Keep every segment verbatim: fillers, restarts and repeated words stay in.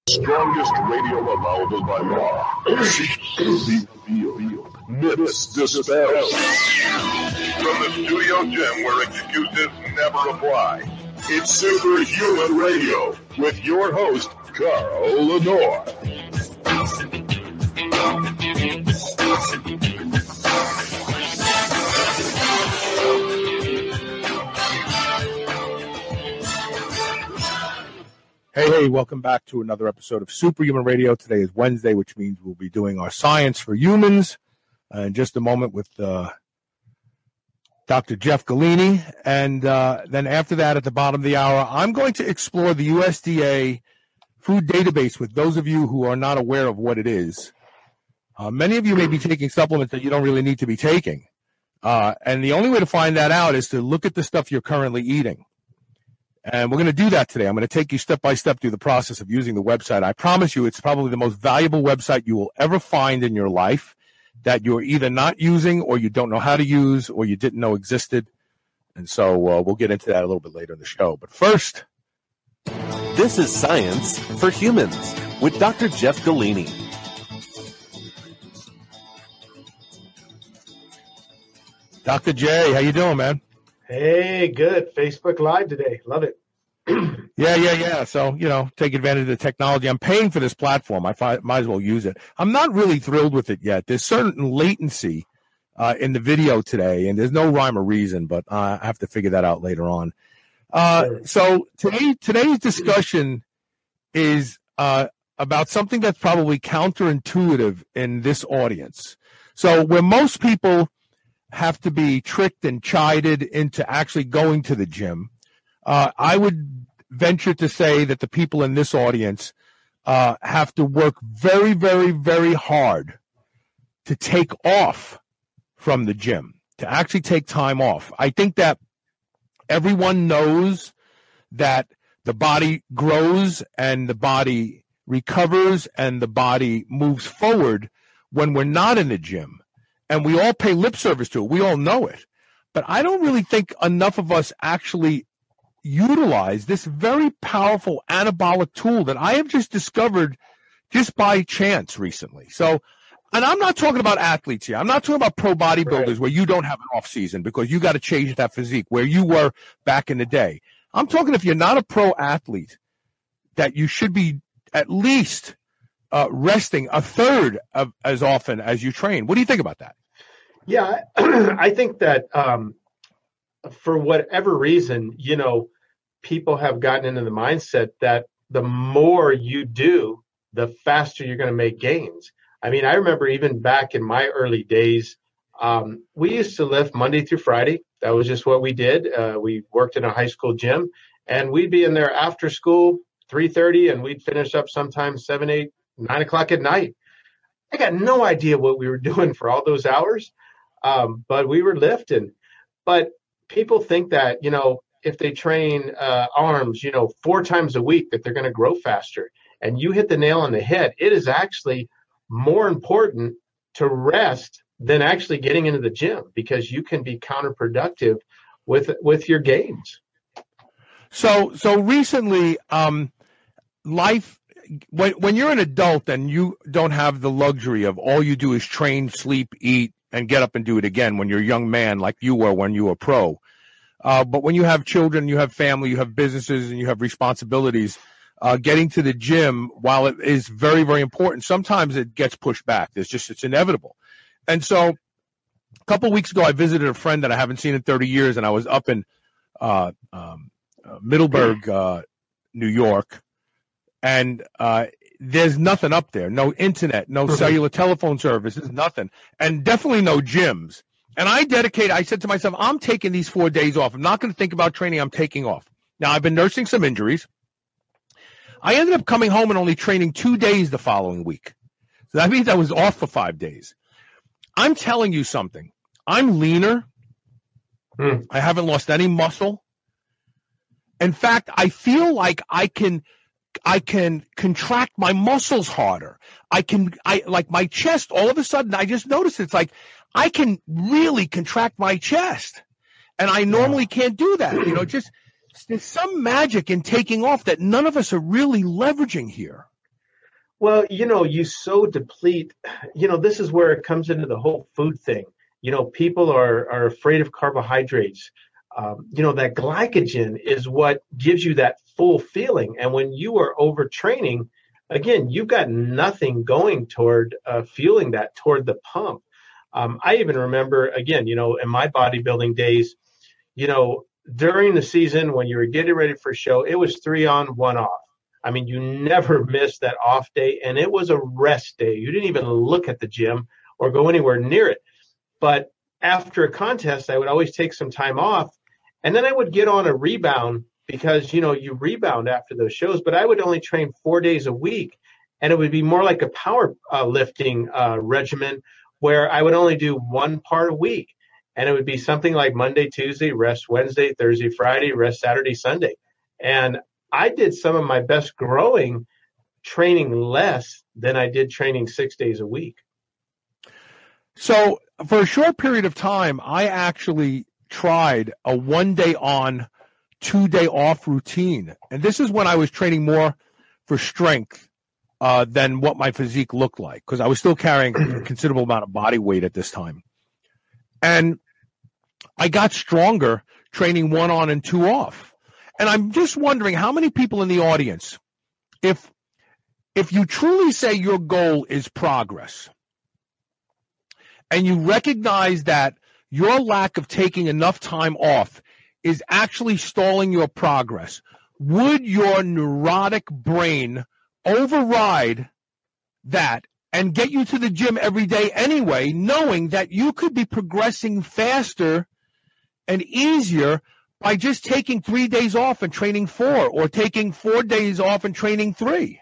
Strongest radio available by law. Myths dispelled. From the studio gym where excuses never apply. It's Superhuman Radio with your host, Carl Lenore. Hey, hey, welcome back to another episode of Superhuman Radio. Today is Wednesday, which means we'll be doing our Science for Humans uh, in just a moment with uh, Doctor Jeff Galini. And uh, then after that, at the bottom of the hour, I'm going to explore the U S D A food database with those of you who are not aware of what it is. Uh, many of you may be taking supplements that you don't really need to be taking. Uh, and the only way to find that out is to look at the stuff you're currently eating. And we're going to do that today. I'm going to take you step by step through the process of using the website. I promise you it's probably the most valuable website you will ever find in your life that you're either not using or you don't know how to use or you didn't know existed. And so uh, we'll get into that a little bit later in the show. But first, this is Science for Humans with Doctor Jeff Galini. Doctor J, how you doing, man? Hey, good. Facebook Live today. Love it. yeah, yeah, yeah. So, you know, take advantage of the technology. I'm paying for this platform. I fi- might as well use it. I'm not really thrilled with it yet. There's certain latency uh, in the video today, and there's no rhyme or reason, but uh, I have to figure that out later on. Uh, so today, today's discussion is uh, about something that's probably counterintuitive in this audience. So where most people have to be tricked and chided into actually going to the gym, uh, I would venture to say that the people in this audience uh, have to work very, very, very hard to take off from the gym, to actually take time off. I think that everyone knows that the body grows and the body recovers and the body moves forward when we're not in the gym. And we all pay lip service to it. We all know it. But I don't really think enough of us actually utilize this very powerful anabolic tool that I have just discovered just by chance recently. So, and I'm not talking about athletes here. I'm not talking about pro bodybuilders right. where you don't have an off season because you got to change that physique where you were back in the day. I'm talking if you're not a pro athlete, that you should be at least uh, resting a third of as often as you train. What do you think about that? Yeah, I think that um, for whatever reason, you know, people have gotten into the mindset that the more you do, the faster you're going to make gains. I mean, I remember even back in my early days, um, we used to lift Monday through Friday. That was just what we did. Uh, we worked in a high school gym, and we'd be in there after school, three thirty, and we'd finish up sometimes seven, eight, nine o'clock at night. I got no idea what we were doing for all those hours. Um, but we were lifting. But people think that, you know, if they train uh, arms, you know, four times a week, that they're going to grow faster. And you hit the nail on the head. It is actually more important to rest than actually getting into the gym because you can be counterproductive with with your gains. So, so recently, um, life. When when you're an adult and you don't have the luxury of all you do is train, sleep, eat, and get up and do it again when you're a young man like you were when you were pro. Uh, but when you have children, you have family, you have businesses, and you have responsibilities, uh, getting to the gym, while it is very, very important, sometimes it gets pushed back. It's just, it's inevitable. And so a couple of weeks ago, I visited a friend that I haven't seen in thirty years, and I was up in uh, um, uh, Middleburg, uh, New York, and uh, there's nothing up there. No internet, no cellular telephone services, nothing. And definitely no gyms. And I dedicate, I said to myself, I'm taking these four days off. I'm not going to think about training. I'm taking off. Now, I've been nursing some injuries. I ended up coming home and only training two days the following week. So that means I was off for five days. I'm telling you something. I'm leaner. Mm. I haven't lost any muscle. In fact, I feel like I can I can contract my muscles harder. I can, I like my chest, all of a sudden, I just noticed it's like I can really contract my chest. And I normally can't do that. You know, just there's some magic in taking off that none of us are really leveraging here. Well, you know, you so deplete, you know, this is where it comes into the whole food thing. You know, people are, are afraid of carbohydrates. Um, you know, that glycogen is what gives you that full feeling. And when you are overtraining, again, you've got nothing going toward uh, fueling that toward the pump. Um, I even remember, again, you know, in my bodybuilding days, you know, during the season when you were getting ready for a show, it was three on, one off. I mean, you never missed that off day, and it was a rest day. You didn't even look at the gym or go anywhere near it. But after a contest, I would always take some time off, and then I would get on a rebound because, you know, you rebound after those shows, but I would only train four days a week, and it would be more like a power uh, lifting uh, regimen where I would only do one part a week, and it would be something like Monday, Tuesday, rest Wednesday, Thursday, Friday, rest Saturday, Sunday. And I did some of my best growing training less than I did training six days a week. So for a short period of time, I actually tried a one day on, two day off routine. And this is when I was training more for strength uh, than what my physique looked like, because I was still carrying a considerable amount of body weight at this time. And I got stronger training one on and two off. And I'm just wondering how many people in the audience, if if you truly say your goal is progress, and you recognize that your lack of taking enough time off is actually stalling your progress, would your neurotic brain override that and get you to the gym every day anyway, knowing that you could be progressing faster and easier by just taking three days off and training four, or taking four days off and training three?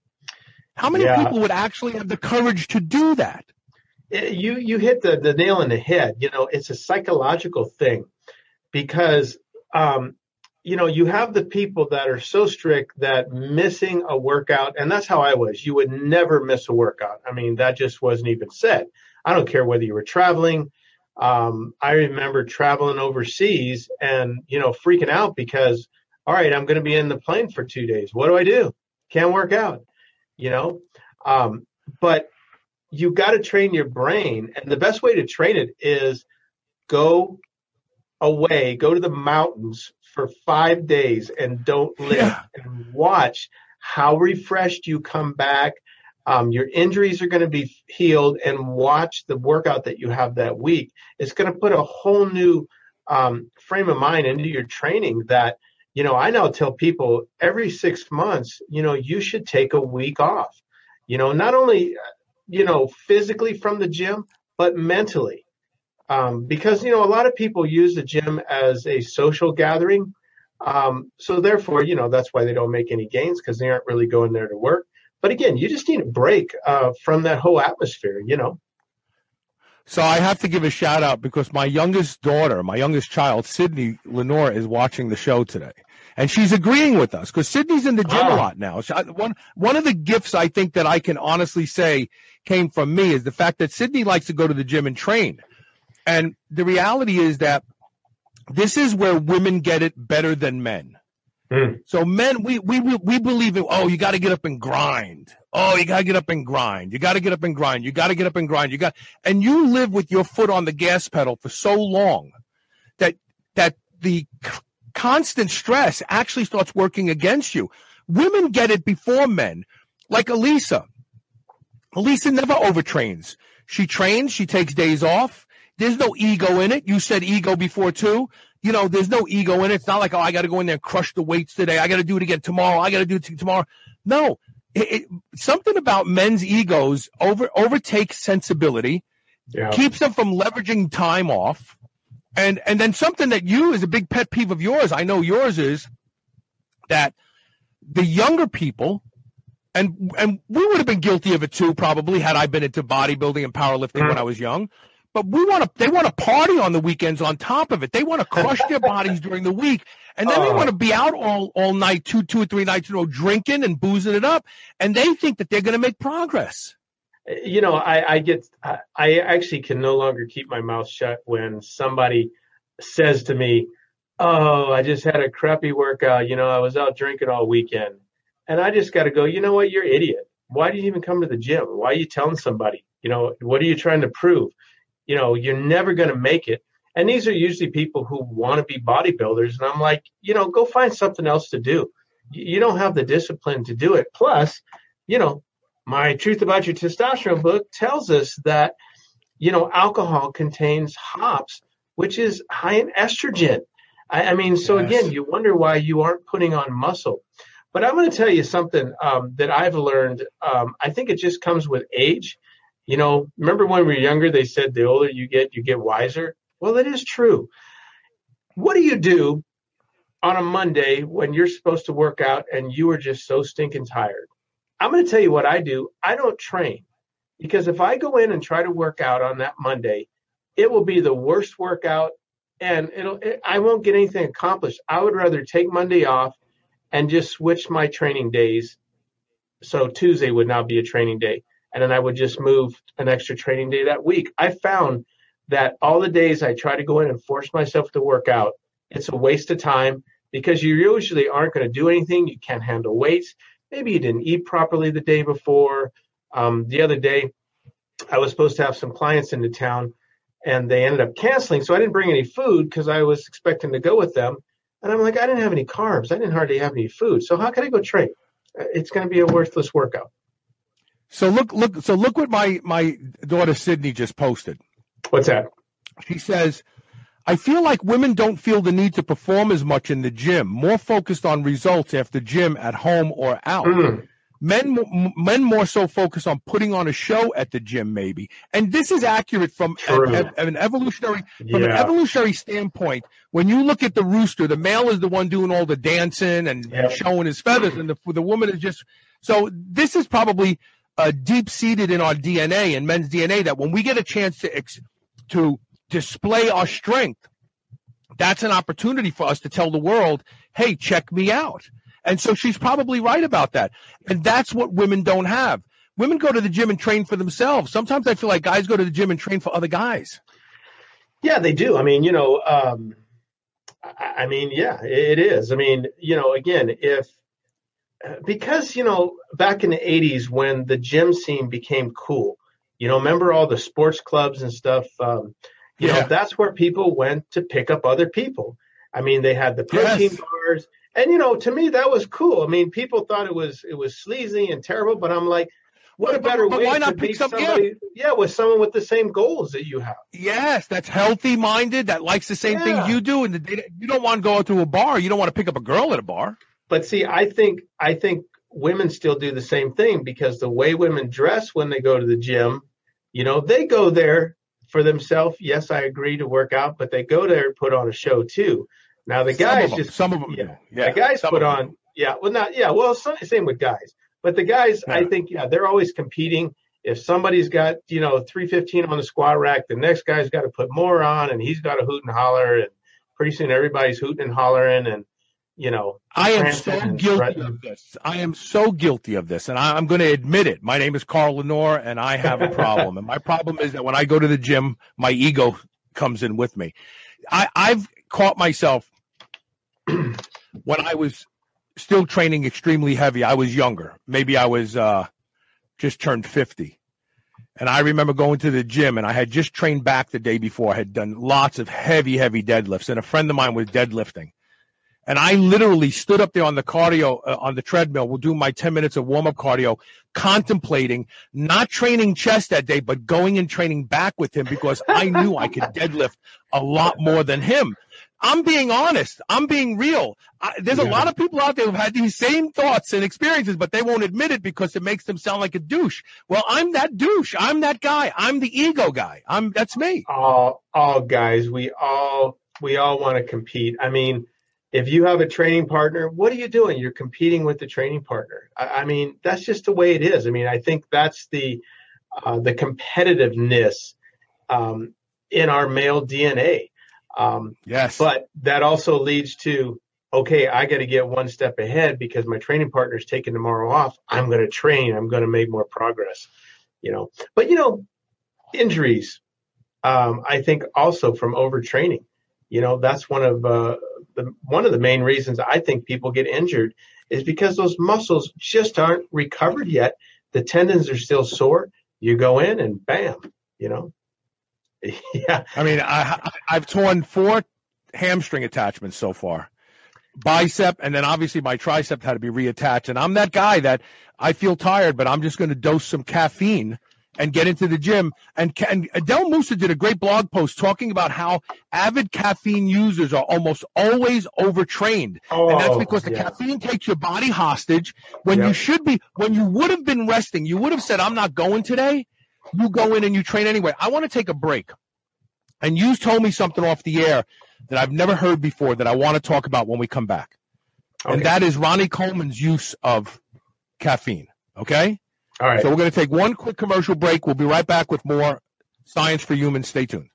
How many Yeah. people would actually have the courage to do that? You you hit the, the nail on the head. You know, it's a psychological thing because, um, you know, you have the people that are so strict that missing a workout, and that's how I was. You would never miss a workout. I mean, that just wasn't even said. I don't care whether you were traveling. Um, I remember traveling overseas and, you know, freaking out because, all right, I'm going to be in the plane for two days. What do I do? Can't work out, you know? Um, but you got to train your brain. And the best way to train it is go away, go to the mountains for five days and don't live, Yeah. and watch how refreshed you come back. Um, your injuries are going to be healed, and watch the workout that you have that week. It's going to put a whole new um, frame of mind into your training that, you know, I now tell people every six months, you know, you should take a week off, you know, not only, you know, physically from the gym, but mentally. Um, because, you know, a lot of people use the gym as a social gathering. Um, so therefore, you know, that's why they don't make any gains, because they aren't really going there to work. But again, you just need a break uh, from that whole atmosphere, you know. So I have to give a shout out because my youngest daughter, my youngest child, Sydney Lenore, is watching the show today. And she's agreeing with us because Sydney's in the gym Oh. a lot now. So I, one, one of the gifts I think that I can honestly say came from me is the fact that Sydney likes to go to the gym and train. And the reality is that this is where women get it better than men. Mm. So men, we we we believe in, oh, you got to get up and grind. Oh, you got to get up and grind. You got to get up and grind. You got to get up and grind. You got, and you live with your foot on the gas pedal for so long that that the c- constant stress actually starts working against you. Women get it before men, like Elisa. Elisa never overtrains. She trains. She takes days off. There's no ego in it. You said ego before too. You know, there's no ego in it. It's not like, oh, I got to go in there and crush the weights today. I got to do it again tomorrow. I got to do it t- tomorrow. No, it, it, something about men's egos over overtakes sensibility, Yeah. keeps them from leveraging time off. And and then something that you is a big pet peeve of yours, I know yours is, that the younger people, and and we would have been guilty of it too, probably, had I been into bodybuilding and powerlifting Mm. when I was young. But we want to, they want to party on the weekends on top of it. They want to crush their bodies during the week. And then they Oh. want to be out all, all night, two, two or three nights in a row, drinking and boozing it up. And they think that they're going to make progress. You know, I, I get, I, I actually can no longer keep my mouth shut when somebody says to me, oh, I just had a crappy workout. You know, I was out drinking all weekend. And I just got to go, you know what? You're an idiot. why do you even come to the gym? Why are you telling somebody? You know, what are you trying to prove? You know, you're never going to make it. And these are usually people who want to be bodybuilders. And I'm like, you know, go find something else to do. You don't have the discipline to do it. Plus, you know, my Truth About Your Testosterone book tells us that, you know, alcohol contains hops, which is high in estrogen. I, I mean, so Yes. again, you wonder why you aren't putting on muscle. But I'm going to tell you something um, that I've learned. Um, I think it just comes with age. You know, remember when we were younger, they said the older you get, you get wiser. Well, that is true. What do you do on a Monday when you're supposed to work out and you are just so stinking tired? I'm going to tell you what I do. I don't train, because if I go in and try to work out on that Monday, it will be the worst workout, and it'll it, I won't get anything accomplished. I would rather take Monday off and just switch my training days. So Tuesday would now be a training day, and then I would just move an extra training day that week. I found that all the days I try to go in and force myself to work out, it's a waste of time, because you usually aren't going to do anything. You can't handle weights. Maybe you didn't eat properly the day before. Um, the other day, I was supposed to have some clients into town, and they ended up canceling. So I didn't bring any food because I was expecting to go with them. And I'm like, I didn't have any carbs. I didn't hardly have any food. So how can I go train? It's going to be a worthless workout. So look, look, so look what my, my daughter Sydney just posted. What's that? She says, I feel like women don't feel the need to perform as much in the gym, more focused on results after gym at home or out. Mm. Men, m- men more so focus on putting on a show at the gym, maybe. And this is accurate from True. a, a, an evolutionary, from an Yeah. evolutionary standpoint. When you look at the rooster, the male is the one doing all the dancing and, Yep. and showing his feathers, and the, the woman is just. So this is probably uh, deep seated in our D N A, in men's D N A, that when we get a chance to ex- to display our strength, that's an opportunity for us to tell the world, hey, check me out. And so she's probably right about that. And that's what women don't have. Women go to the gym and train for themselves. Sometimes I feel like guys go to the gym and train for other guys. Yeah, they do. I mean, you know, um, I, I mean, yeah, it is. I mean, you know, again, if because, you know, back in the eighties when the gym scene became cool, you know, remember all the sports clubs and stuff? Um, you Yeah. know, that's where people went to pick up other people. I mean, they had the protein Yes. bars. And, you know, to me, that was cool. I mean, people thought it was it was sleazy and terrible, but I'm like, what a But- better but way why to not be pick some- yeah. somebody, yeah, with someone with the same goals that you have. Yes, that's healthy minded, that likes the same Yeah. things you do. And the, you don't want to go to a bar. You don't want to pick up a girl at a bar. But see, I think I think women still do the same thing, because the way women dress when they go to the gym, you know, they go there for themselves. Yes, I agree, to work out, but they go there to put on a show too. Now the Some guys of them, just some of them, yeah, do. yeah, the guys some put of them on do. yeah, well not yeah, well so, same with guys. But the guys, I Yeah. think, yeah, they're always competing. If somebody's got, you know, three fifteen on the squat rack, the next guy's got to put more on, and he's got to hoot and holler, and pretty soon everybody's hooting and hollering, and you know. I am prancing so and guilty strutting. of this. I am so guilty of this, and I, I'm going to admit it. My name is Carl Lenore, and I have a problem. And my problem is that when I go to the gym, my ego comes in with me. I, I've caught myself when I was still training extremely heavy. I was younger. Maybe I was uh, just turned fifty. And I remember going to the gym, and I had just trained back the day before. I had done lots of heavy, heavy deadlifts, and a friend of mine was deadlifting. And I literally stood up there on the cardio, uh, on the treadmill, we'll do my ten minutes of warm-up cardio, contemplating not training chest that day, but going and training back with him, because I knew I could deadlift a lot more than him. I'm being honest. I'm being real. I, there's Yeah. a lot of people out there who've had these same thoughts and experiences, but they won't admit it because it makes them sound like a douche. Well, I'm that douche. I'm that guy. I'm the ego guy. I'm that's me. all all guys, we all we all want to compete. I mean, if you have a training partner, what are you doing? You're competing with the training partner. I, I mean, that's just the way it is. I mean, I think that's the uh, the competitiveness um, in our male D N A. Um, Yes. but that also leads to, okay, I got to get one step ahead because my training partner's taking tomorrow off. I'm going to train. I'm going to make more progress. You know, but you know, injuries. Um, I think also from overtraining. You know, that's one of uh, the one of the main reasons I think people get injured is because those muscles just aren't recovered yet. the tendons are still sore, you go in and bam, you know. Yeah. I mean, I, I've torn four hamstring attachments so far. Bicep, and then obviously my tricep had to be reattached. And I'm that guy that I feel tired, but I'm just going to dose some caffeine and get into the gym. And, and Adele Musa did a great blog post talking about how avid caffeine users are almost always overtrained. Oh, and that's because the yeah. caffeine takes your body hostage when Yep. you should be, when you would have been resting. You would have said, I'm not going today. You go in and you train anyway. I want to take a break. And you told me something off the air that I've never heard before that I want to talk about when we come back. Okay. And that is Ronnie Coleman's use of caffeine. Okay? All right. So we're going to take one quick commercial break. We'll be right back with more Science for Humans. Stay tuned.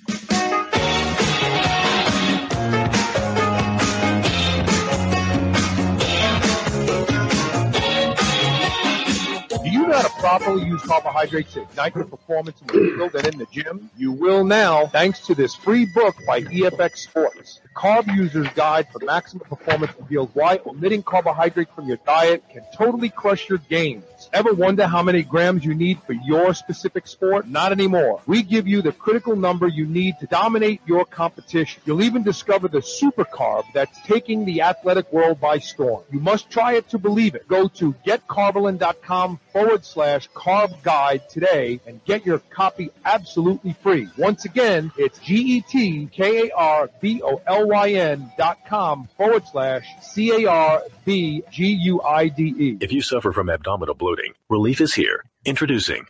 Do you know how to properly use carbohydrates to ignite your performance in the field and in the gym? You will now, thanks to this free book by E F X Sports. The Carb User's Guide for Maximum Performance reveals why omitting carbohydrates from your diet can totally crush your gains. Ever wonder how many grams you need for your specific sport? Not anymore. We give you the critical number you need to dominate your competition. You'll even discover the super carb that's taking the athletic world by storm. You must try it to believe it. Go to getcarbolin.com forward slash carb guide today and get your copy absolutely free. Once again, it's G-E-T-K-A-R-B-O-L-Y-N dot com forward slash C-A-R-B-G-U-I-D-E. If you suffer from abdominal bloating, relief is here. Introducing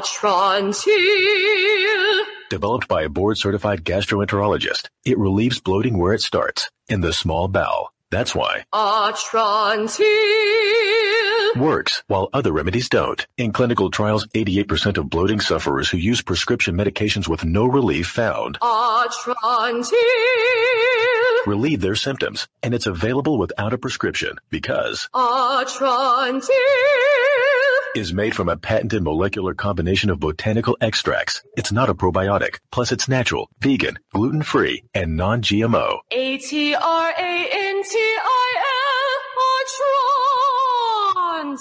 Atrantil. Developed by a board-certified gastroenterologist, it relieves bloating where it starts, in the small bowel. That's why Atrantil. Works, while other remedies don't. In clinical trials, eighty-eight percent of bloating sufferers who use prescription medications with no relief found Atrantil. relieve their symptoms, and it's available without a prescription because Atrantil. is made from a patented molecular combination of botanical extracts. It's not a probiotic. Plus, it's natural, vegan, gluten-free, and non-G M O. A T R A N T I L.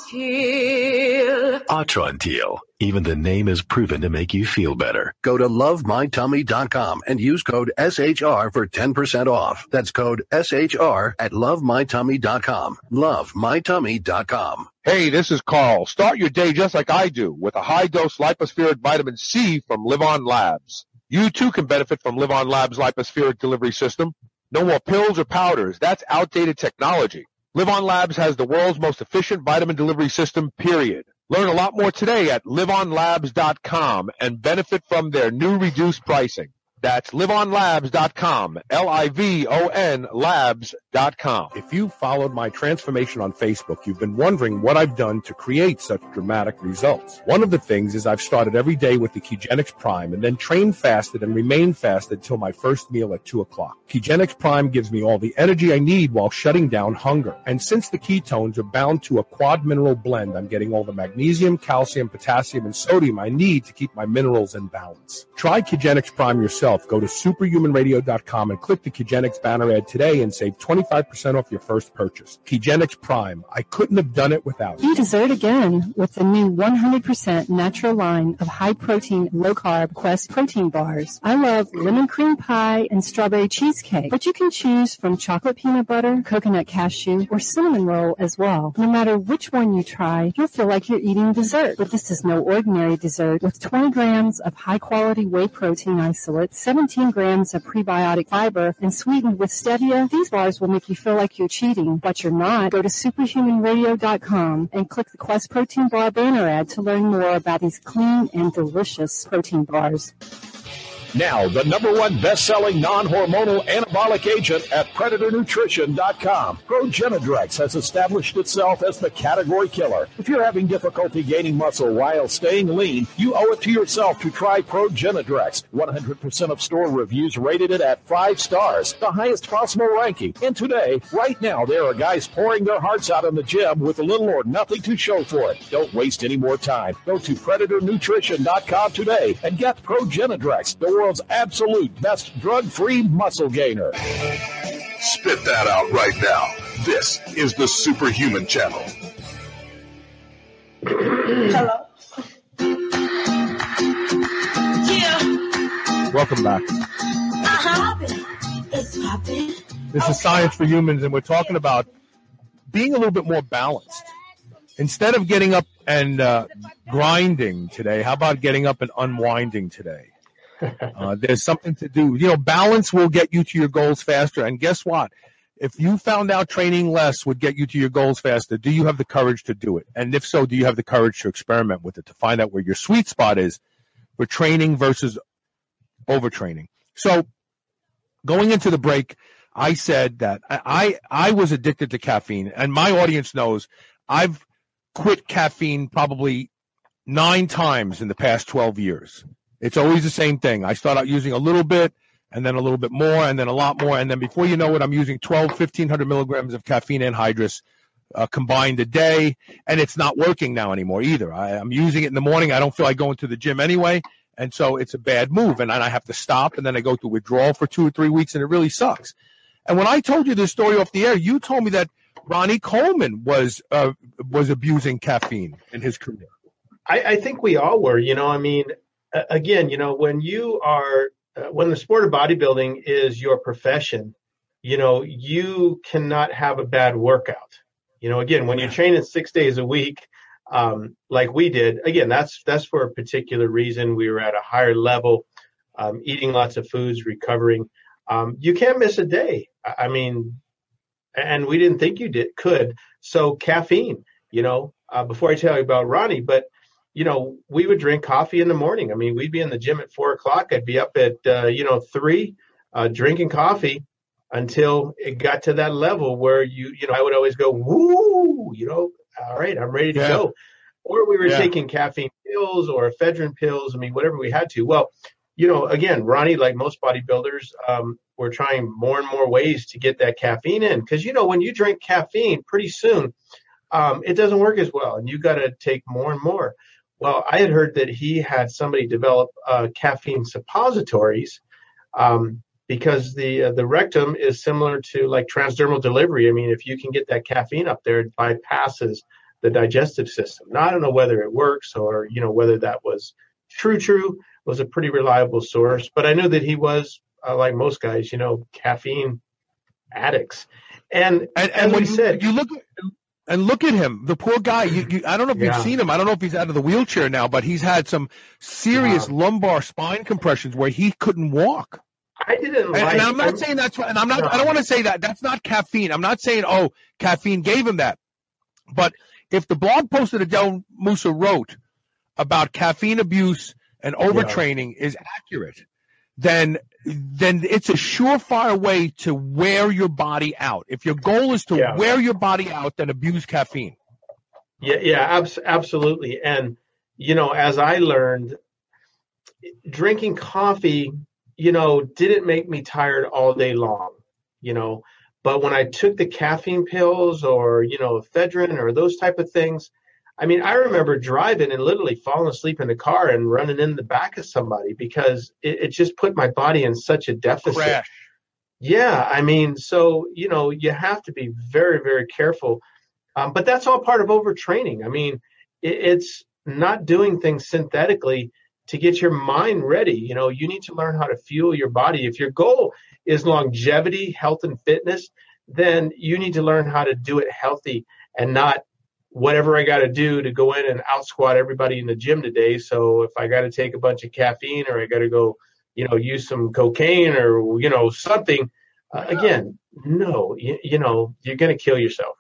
Atrantil. Atrantil. Even the name is proven to make you feel better. Go to love my tummy dot com and use code S H R for ten percent off. That's code S H R at love my tummy dot com. love my tummy dot com. Hey, this is Carl. Start your day just like I do with a high-dose lipospheric vitamin C from Live On Labs. You too can benefit from Live On Labs' lipospheric delivery system. No more pills or powders. That's outdated technology. Live On Labs has the world's most efficient vitamin delivery system, period. Learn a lot more today at live on labs dot com and benefit from their new reduced pricing. That's live on labs dot com, L I V O N labs dot com. If you followed my transformation on Facebook, you've been wondering what I've done to create such dramatic results. One of the things is I've started every day with the Kegenix Prime and then trained fasted and remained fasted till my first meal at two o'clock. Kegenix Prime gives me all the energy I need while shutting down hunger. And since the ketones are bound to a quad mineral blend, I'm getting all the magnesium, calcium, potassium, and sodium I need to keep my minerals in balance. Try Kegenix Prime yourself. Go to superhuman radio dot com and click the Kegenix banner ad today and save twenty-five percent off your first purchase. Kegenix Prime. I couldn't have done it without it. You dessert again with the new one hundred percent natural line of high-protein, low-carb Quest protein bars. I love lemon cream pie and strawberry cheesecake, but you can choose from chocolate peanut butter, coconut cashew, or cinnamon roll as well. No matter which one you try, you'll feel like you're eating dessert. But this is no ordinary dessert. With twenty grams of high-quality whey protein isolate, seventeen grams of prebiotic fiber, and sweetened with stevia, these bars will make you feel like you're cheating, but you're not. Go to superhuman radio dot com and click the Quest Protein Bar banner ad to learn more about these clean and delicious protein bars. Now, the number one best-selling non-hormonal anabolic agent at predator nutrition dot com. ProGenadrex has established itself as the category killer. If you're having difficulty gaining muscle while staying lean, you owe it to yourself to try ProGenadrex. one hundred percent of store reviews rated it at five stars, the highest possible ranking. And today, right now, there are guys pouring their hearts out in the gym with little or nothing to show for it. Don't waste any more time. Go to predator nutrition dot com today and get ProGenadrex, the world's absolute best drug-free muscle gainer. Spit that out right now. This is the Superhuman Channel. Hello. Yeah. Welcome back. Uh-huh. It's popping. This is Science for Humans, and we're talking about being a little bit more balanced. Instead of getting up and uh, grinding today, how about getting up and unwinding today? Uh, there's something to do. You know, balance will get you to your goals faster. And guess what? If you found out training less would get you to your goals faster, do you have the courage to do it? And if so, do you have the courage to experiment with it, to find out where your sweet spot is for training versus overtraining? So going into the break, I said that I, I was addicted to caffeine, and my audience knows I've quit caffeine probably nine times in the past twelve years. It's always the same thing. I start out using a little bit, and then a little bit more, and then a lot more, and then before you know it, I'm using twelve, fifteen hundred milligrams of caffeine anhydrous uh, combined a day, and it's not working now anymore either. I, I'm using it in the morning. I don't feel like going to the gym anyway, and so it's a bad move, and I have to stop, and then I go through withdrawal for two or three weeks, and it really sucks. And when I told you this story off the air, you told me that Ronnie Coleman was uh, was abusing caffeine in his career. I, I think we all were. You know, I mean, uh, again, you know, when you are uh, when the sport of bodybuilding is your profession, you know, you cannot have a bad workout. You know, again, when you're training six days a week, um, like we did, again, that's that's for a particular reason. We were at a higher level, um, eating lots of foods, recovering. Um, you can't miss a day. I mean, and we didn't think you did could. So caffeine, you know, uh, before I tell you about Ronnie, but, you know, we would drink coffee in the morning. I mean, we'd be in the gym at four o'clock. I'd be up at, uh, you know, three, uh, drinking coffee until it got to that level where you, you know, I would always go, woo, you know, all right, I'm ready to yeah. go. Or we were yeah. taking caffeine pills or ephedrine pills. I mean, whatever we had to. Well, you know, again, Ronnie, like most bodybuilders, um, we're trying more and more ways to get that caffeine in. Because, you know, when you drink caffeine, pretty soon um, it doesn't work as well. And you got to take more and more. Well, I had heard that he had somebody develop uh, caffeine suppositories um, because the uh, the rectum is similar to like transdermal delivery. I mean, if you can get that caffeine up there, it bypasses the digestive system. Now, I don't know whether it works or, you know, whether that was true, true. Was a pretty reliable source, but I knew that he was uh, like most guys, you know, caffeine addicts. And and, and when you, said, you look and look at him, the poor guy. You, you, I don't know if yeah. you've seen him. I don't know if he's out of the wheelchair now, but he's had some serious wow. lumbar spine compressions where he couldn't walk. I didn't. And, like, and I'm not I'm, saying that's. And I'm not. No. I don't want to say that. That's not caffeine. I'm not saying oh, caffeine gave him that. But if the blog post that Adele Musa wrote about caffeine abuse and overtraining yeah. is accurate, then then it's a surefire way to wear your body out. If your goal is to yeah. wear your body out, then abuse caffeine. Yeah, yeah, abs- absolutely. And, you know, as I learned, drinking coffee, you know, didn't make me tired all day long, you know. But when I took the caffeine pills or, you know, ephedrine or those type of things, I mean, I remember driving and literally falling asleep in the car and running in the back of somebody because it, it just put my body in such a deficit. Crash. Yeah, I mean, so, you know, you have to be very, very careful. Um, but that's all part of overtraining. I mean, it, it's not doing things synthetically to get your mind ready. You know, you need to learn how to fuel your body. If your goal is longevity, health, and fitness, then you need to learn how to do it healthy and not whatever I got to do to go in and out squat everybody in the gym today. So if I got to take a bunch of caffeine or I got to go, you know, use some cocaine or, you know, something, uh, again, no, you, you know, you're going to kill yourself.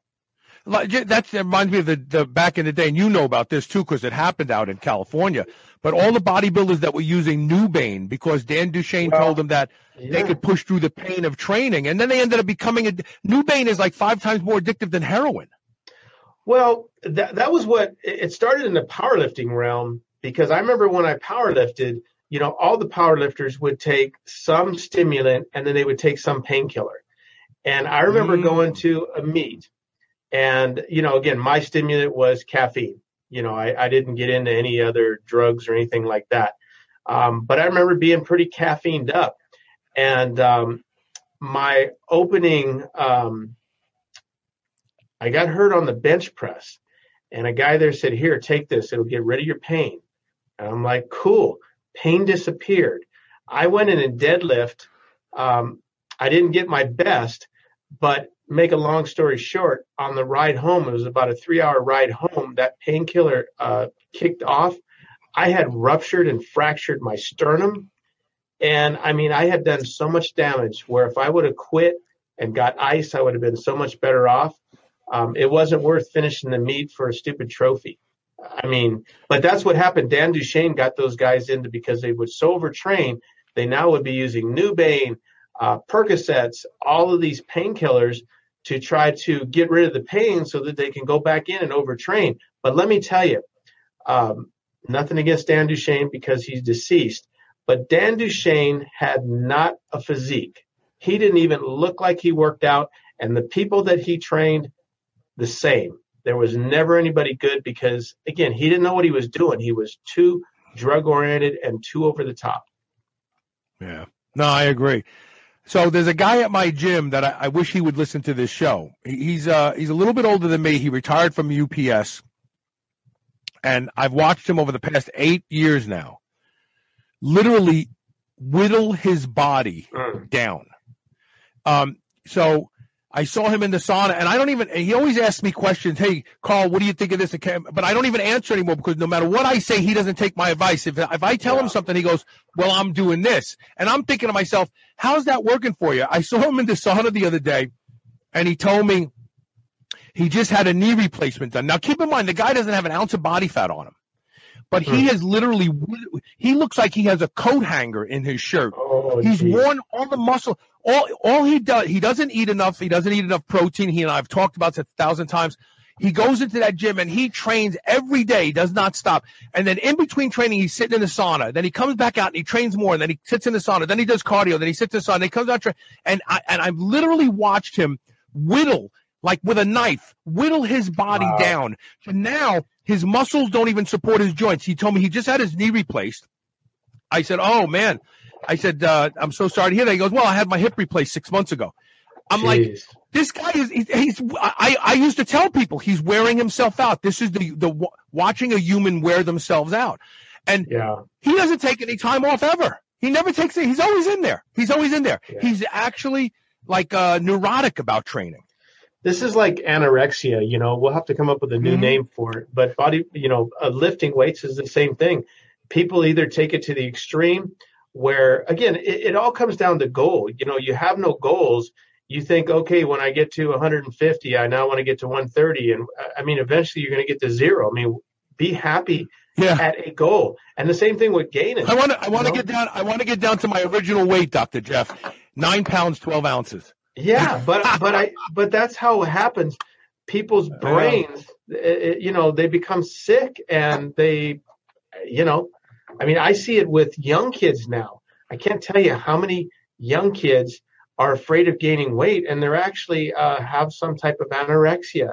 That reminds me of the, the back in the day, and you know about this too because it happened out in California. But all the bodybuilders that were using Nubain because Dan Duchesne well, told them that yeah. they could push through the pain of training, and then they ended up becoming a Nubain is like five times more addictive than heroin. Well, that that was what it started in the powerlifting realm because I remember when I powerlifted, you know, all the powerlifters would take some stimulant and then they would take some painkiller. And I remember mm. going to a meet and, you know, again, my stimulant was caffeine. You know, I, I didn't get into any other drugs or anything like that. Um, but I remember being pretty caffeined up. And um, my opening um I got hurt on the bench press And a guy there said, here, take this. It'll get rid of your pain. And I'm like, cool. Pain disappeared. I went in and deadlift. Um, I didn't get my best, but make a long story short, on the ride home, it was about a three-hour ride home, that painkiller uh, kicked off. I had ruptured and fractured my sternum. And, I mean, I had done so much damage where if I would have quit and got ice, I would have been so much better off. Um, it wasn't worth finishing the meet for a stupid trophy. I mean, but that's what happened. Dan Duchesne got those guys into because they would so overtrain, they now would be using Nubain, uh, Percocets, all of these painkillers to try to get rid of the pain so that they can go back in and overtrain. But let me tell you, um, nothing against Dan Duchesne because he's deceased, but Dan Duchesne had not a physique. He didn't even look like he worked out, and the people that he trained, the same. There was never anybody good because, again, he didn't know what he was doing. He was too drug-oriented and too over the top. Yeah. No, I agree. So there's a guy at my gym that I, I wish he would listen to this show. He, he's uh, he's a little bit older than me. He retired from U P S, and I've watched him over the past eight years now literally whittle his body mm. down. Um, so I saw him in the sauna, and I don't even, he always asks me questions. Hey, Carl, what do you think of this? But I don't even answer anymore because no matter what I say, he doesn't take my advice. If, if I tell yeah. him something, he goes, well, I'm doing this. And I'm thinking to myself, how's that working for you? I saw him in the sauna the other day, and he told me he just had a knee replacement done. Now, keep in mind, the guy doesn't have an ounce of body fat on him. But he has literally, he looks like he has a coat hanger in his shirt. Oh, He's geez. worn all the muscle. All all he does, he doesn't eat enough. He doesn't eat enough protein. He and I have talked about this a thousand times. He goes into that gym and he trains every day, does not stop. And then in between training, he's sitting in the sauna. Then he comes back out and he trains more. And then he sits in the sauna. Then he does cardio. Then he sits in the sauna. And he comes out. Tra- and I, and I've literally watched him whittle, like with a knife, whittle his body wow. down. So now his muscles don't even support his joints. He told me he just had his knee replaced. I said, oh, man. I said, uh, I'm so sorry to hear that. He goes, well, I had my hip replaced six months ago. I'm Jeez. like, this guy is, he's, he's I, I used to tell people he's wearing himself out. This is the, the watching a human wear themselves out. And yeah. he doesn't take any time off ever. He never takes it. He's always in there. He's always in there. Yeah. He's actually like uh, neurotic about training. This is like anorexia, you know, we'll have to come up with a new mm-hmm. name for it. But body, you know, uh, lifting weights is the same thing. People either take it to the extreme where, again, it, it all comes down to goal. You know, you have no goals. You think, okay, when I get to one hundred fifty, I now want to get to one thirty. And I mean, eventually you're going to get to zero. I mean, be happy yeah. at a goal. And the same thing with gaining. I want to, I want to get down, I want to get down to my original weight, Doctor Jeff, nine pounds, twelve ounces. Yeah, but but I but that's how it happens. People's brains, it, you know, they become sick and they, you know, I mean, I see it with young kids now. I can't tell you how many young kids are afraid of gaining weight, and they're actually uh, have some type of anorexia,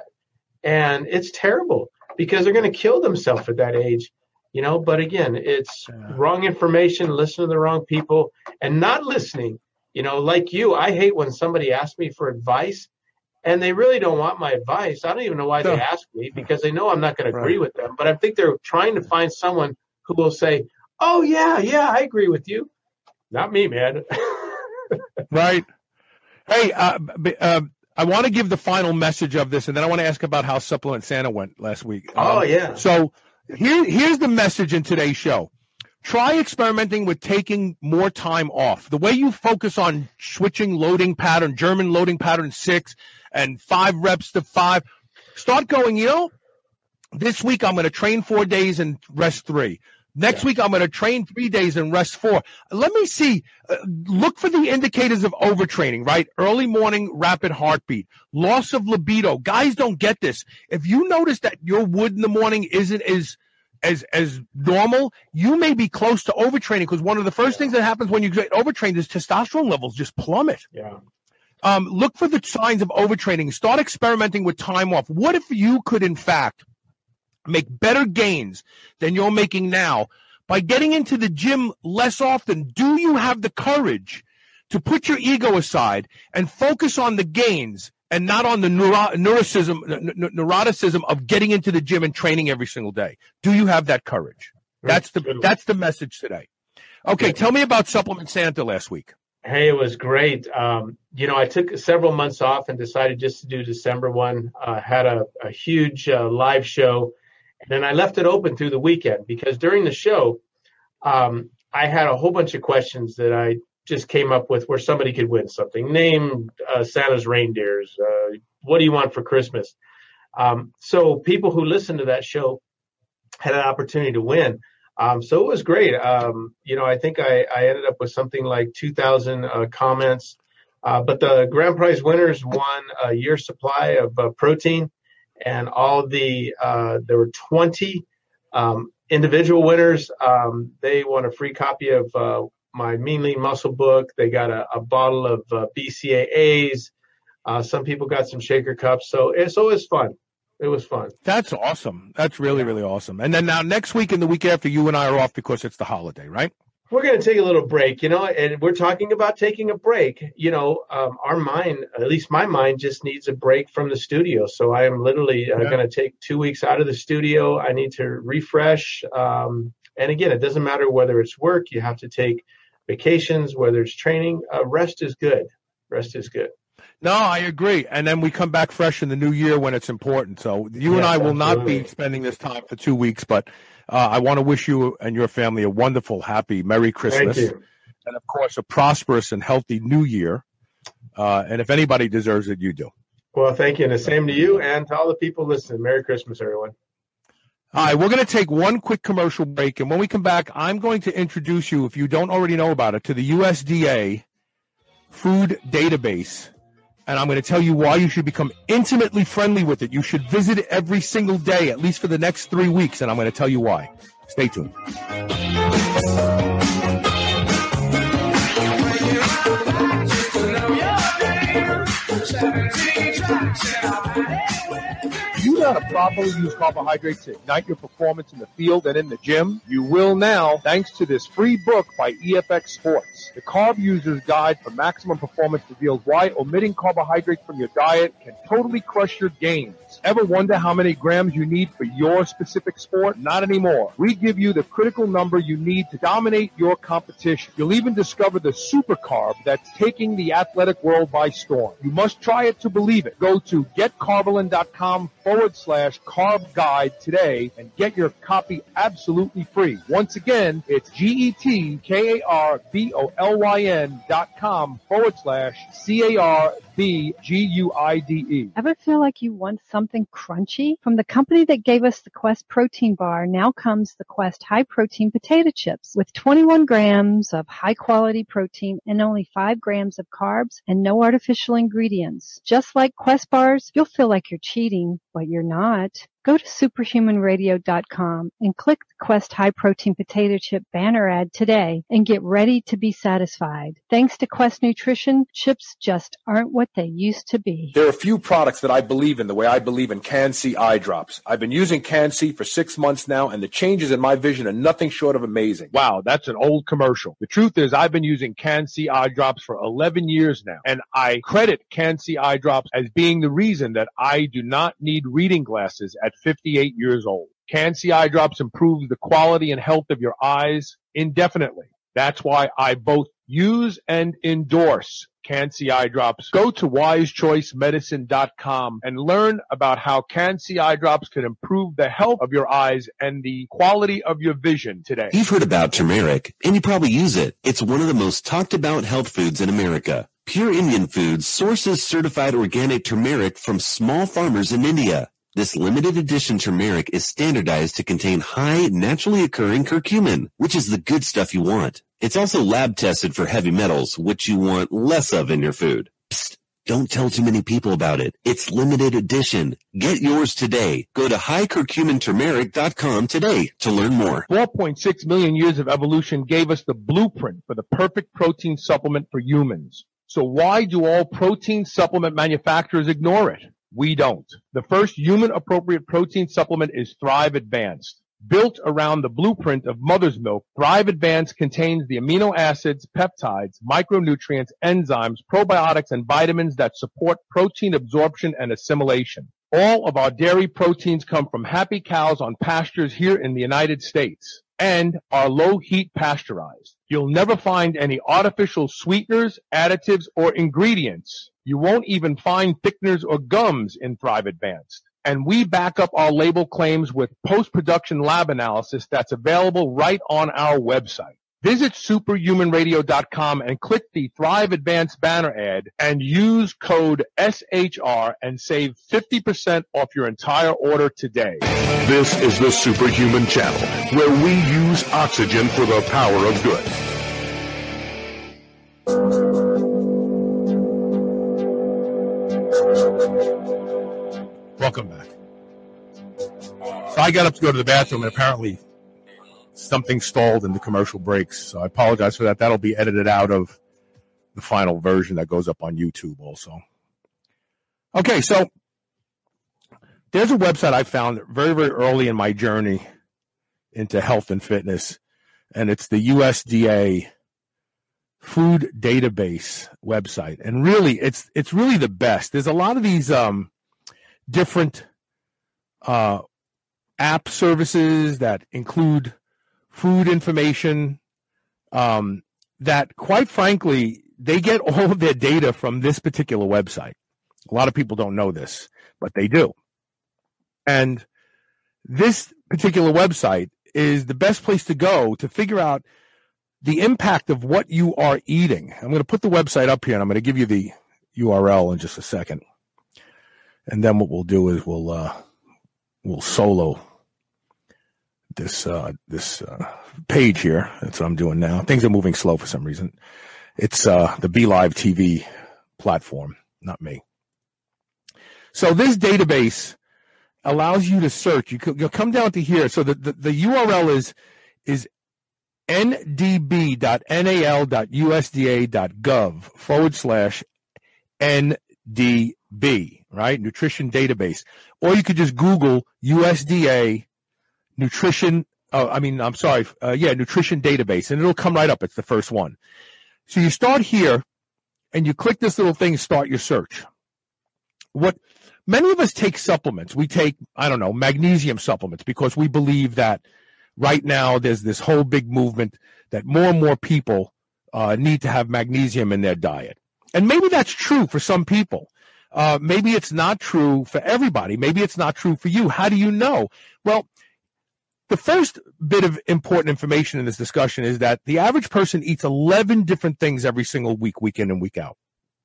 and it's terrible because they're going to kill themselves at that age, you know. But again, it's wrong information, listen to the wrong people, and not listening. You know, like you, I hate when somebody asks me for advice and they really don't want my advice. I don't even know why they ask me because they know I'm not going to agree with them. But I think they're trying to find someone who will say, oh, yeah, yeah, I agree with you. Not me, man. Right. Hey, uh, uh, I want to give the final message of this, and then I want to ask about how Supplement Santa went last week. Oh, um, yeah. So here, here's the message in today's show. Try experimenting with taking more time off. The way you focus on switching loading pattern, German loading pattern six and five reps to five, start going, you know, this week I'm going to train four days and rest three. Next yeah. week I'm going to train three days and rest four. Let me see. Uh, look for the indicators of overtraining, right? Early morning, rapid heartbeat, loss of libido. Guys don't get this. If you notice that your wood in the morning isn't as As as normal, you may be close to overtraining because one of the first yeah. things that happens when you get overtrained is testosterone levels just plummet. Yeah. Um, look for the signs of overtraining. Start experimenting with time off. What if you could, in fact, make better gains than you're making now by getting into the gym less often? Do you have the courage to put your ego aside and focus on the gains and not on the neuro- neuroticism, n- n- neuroticism of getting into the gym and training every single day. Do you have that courage? That's the that's the message today. Okay, yeah. Tell me about Supplement Santa last week. Hey, it was great. Um, you know, I took several months off and decided just to do December one. Uh, had a, a huge uh, live show, and then I left it open through the weekend because during the show, um, I had a whole bunch of questions that I just came up with where somebody could win something. Name uh, Santa's reindeers. Uh, what do you want for Christmas? Um, so people who listened to that show had an opportunity to win. Um, so it was great. Um, you know, I think I, I ended up with something like two thousand uh, comments. Uh, but the grand prize winners won a year's supply of uh, protein, and all the uh, there were twenty um, individual winners. Um, they won a free copy of uh, my Mean Lean Muscle book. They got a, a bottle of uh, B C A As. Uh, some people got some shaker cups. So it's always fun. It was fun. That's awesome. That's really, yeah. really awesome. And then now next week and the week after, you and I are off because it's the holiday, right? We're going to take a little break, you know, and we're talking about taking a break. You know, um, our mind, at least my mind, just needs a break from the studio. So I am literally uh, yeah. going to take two weeks out of the studio. I need to refresh. Um, and again, it doesn't matter whether it's work. You have to take vacations, whether it's training. Uh, rest is good. Rest is good. No, I agree. And then we come back fresh in the new year when it's important. So you yes, and I will absolutely. not be spending this time for two weeks, but uh, I want to wish you and your family a wonderful, happy, Merry Christmas. Thank you. And, of course, a prosperous and healthy new year. Uh, and if anybody deserves it, you do. Well, thank you. And the same to you and to all the people listening. Merry Christmas, everyone. All right, we're going to take one quick commercial break. And when we come back, I'm going to introduce you, if you don't already know about it, to the U S D A Food Database. And I'm going to tell you why you should become intimately friendly with it. You should visit it every single day, at least for the next three weeks. And I'm going to tell you why. Stay tuned. You know how to properly use carbohydrates to ignite your performance in the field and in the gym? You will now, thanks to this free book by E F X Sports. The Carb User's Guide for Maximum Performance reveals why omitting carbohydrates from your diet can totally crush your gains. Ever wonder how many grams you need for your specific sport? Not anymore. We give you the critical number you need to dominate your competition. You'll even discover the super carb that's taking the athletic world by storm. You must try it to believe it. Go to getcarbolin.com forward slash carb guide today and get your copy absolutely free. Once again, it's G-E-T-K-A-R-B-O-L-Y-N dot com forward slash C-A-R-B-G-U-I-D-E. Ever feel like you want something crunchy? From the company that gave us the Quest protein bar, now comes the Quest high protein potato chips with twenty-one grams of high quality protein and only five grams of carbs and no artificial ingredients. Just like Quest bars, you'll feel like you're cheating, but you're not. Go to superhuman radio dot com and click the Quest High Protein Potato Chip banner ad today and get ready to be satisfied. Thanks to Quest Nutrition, chips just aren't what they used to be. There are a few products that I believe in the way I believe in Can-C eye drops. I've been using Can-C for six months now, and the changes in my vision are nothing short of amazing. Wow, that's an old commercial. The truth is I've been using Can-C eye drops for eleven years now, and I credit Can-C eye drops as being the reason that I do not need reading glasses at fifty-eight years old. Can-C eye drops improves the quality and health of your eyes indefinitely. That's why I both use and endorse Can-C eye drops. Go to wise choice medicine dot com and learn about how Can-C eye drops can improve the health of your eyes and the quality of your vision today. You've heard about turmeric, and you probably use it. It's one of the most talked about health foods in America. Pure Indian Foods sources certified organic turmeric from small farmers in India. This limited edition turmeric is standardized to contain high, naturally occurring curcumin, which is the good stuff you want. It's also lab tested for heavy metals, which you want less of in your food. Psst, don't tell too many people about it. It's limited edition. Get yours today. Go to high curcumin turmeric dot com today to learn more. four point six million years of evolution gave us the blueprint for the perfect protein supplement for humans. So why do all protein supplement manufacturers ignore it? We don't. The first human-appropriate protein supplement is Thrive Advanced. Built around the blueprint of mother's milk, Thrive Advanced contains the amino acids, peptides, micronutrients, enzymes, probiotics, and vitamins that support protein absorption and assimilation. All of our dairy proteins come from happy cows on pastures here in the United States and are low heat pasteurized. You'll never find any artificial sweeteners, additives, or ingredients. You won't even find thickeners or gums in Thrive Advanced. And we back up our label claims with post-production lab analysis that's available right on our website. Visit superhuman radio dot com and click the Thrive Advanced banner ad and use code S H R and save fifty percent off your entire order today. This is the Superhuman Channel, where we use oxygen for the power of good. Welcome back. So I got up to go to the bathroom, and apparently something stalled in the commercial breaks. So I apologize for that. That'll be edited out of the final version that goes up on YouTube also. Okay, so there's a website I found very, very early in my journey into health and fitness, and it's the U S D A Food Database website. And really, it's it's really the best. There's a lot of these um, different uh, app services that include food information um, that, quite frankly, they get all of their data from this particular website. A lot of people don't know this, but they do. And this particular website is the best place to go to figure out the impact of what you are eating. I'm going to put the website up here, and I'm going to give you the U R L in just a second. And then what we'll do is we'll uh, we'll solo this uh, this uh, page here. That's what I'm doing now. Things are moving slow for some reason. It's uh, the Be Live T V platform, not me. So this database allows you to search. You could, you'll come down to here. So the, the, the U R L is is ndb dot nal dot u s d a dot gov forward slash ndb, right? Nutrition database. Or you could just Google U S D A nutrition. Oh, I mean, I'm sorry. Uh, yeah, nutrition database, and it'll come right up. It's the first one. So you start here, and you click this little thing, start your search. What many of us take supplements. We take, I don't know, magnesium supplements because we believe that right now there's this whole big movement that more and more people uh, need to have magnesium in their diet. And maybe that's true for some people. Uh, maybe it's not true for everybody. Maybe it's not true for you. How do you know? Well, the first bit of important information in this discussion is that the average person eats eleven different things every single week, week in and week out.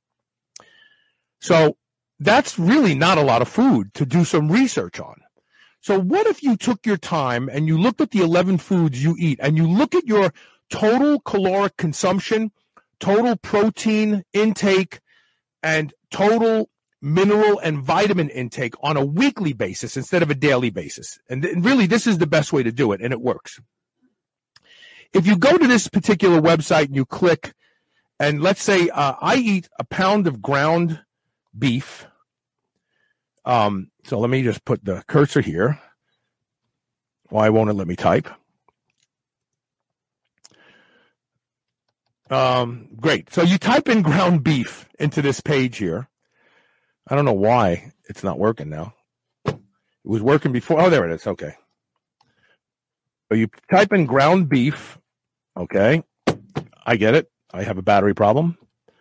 So that's really not a lot of food to do some research on. So what if you took your time and you looked at the eleven foods you eat and you look at your total caloric consumption, total protein intake, and total mineral and vitamin intake on a weekly basis instead of a daily basis. And th- really, this is the best way to do it, and it works. If you go to this particular website and you click, and let's say uh, I eat a pound of ground beef. Um, so let me just put the cursor here. Why won't it let me type? Um, great. So you type in ground beef into this page here. I don't know why it's not working now. It was working before. Oh, there it is. Okay. So you type in ground beef. Okay. I get it. I have a battery problem.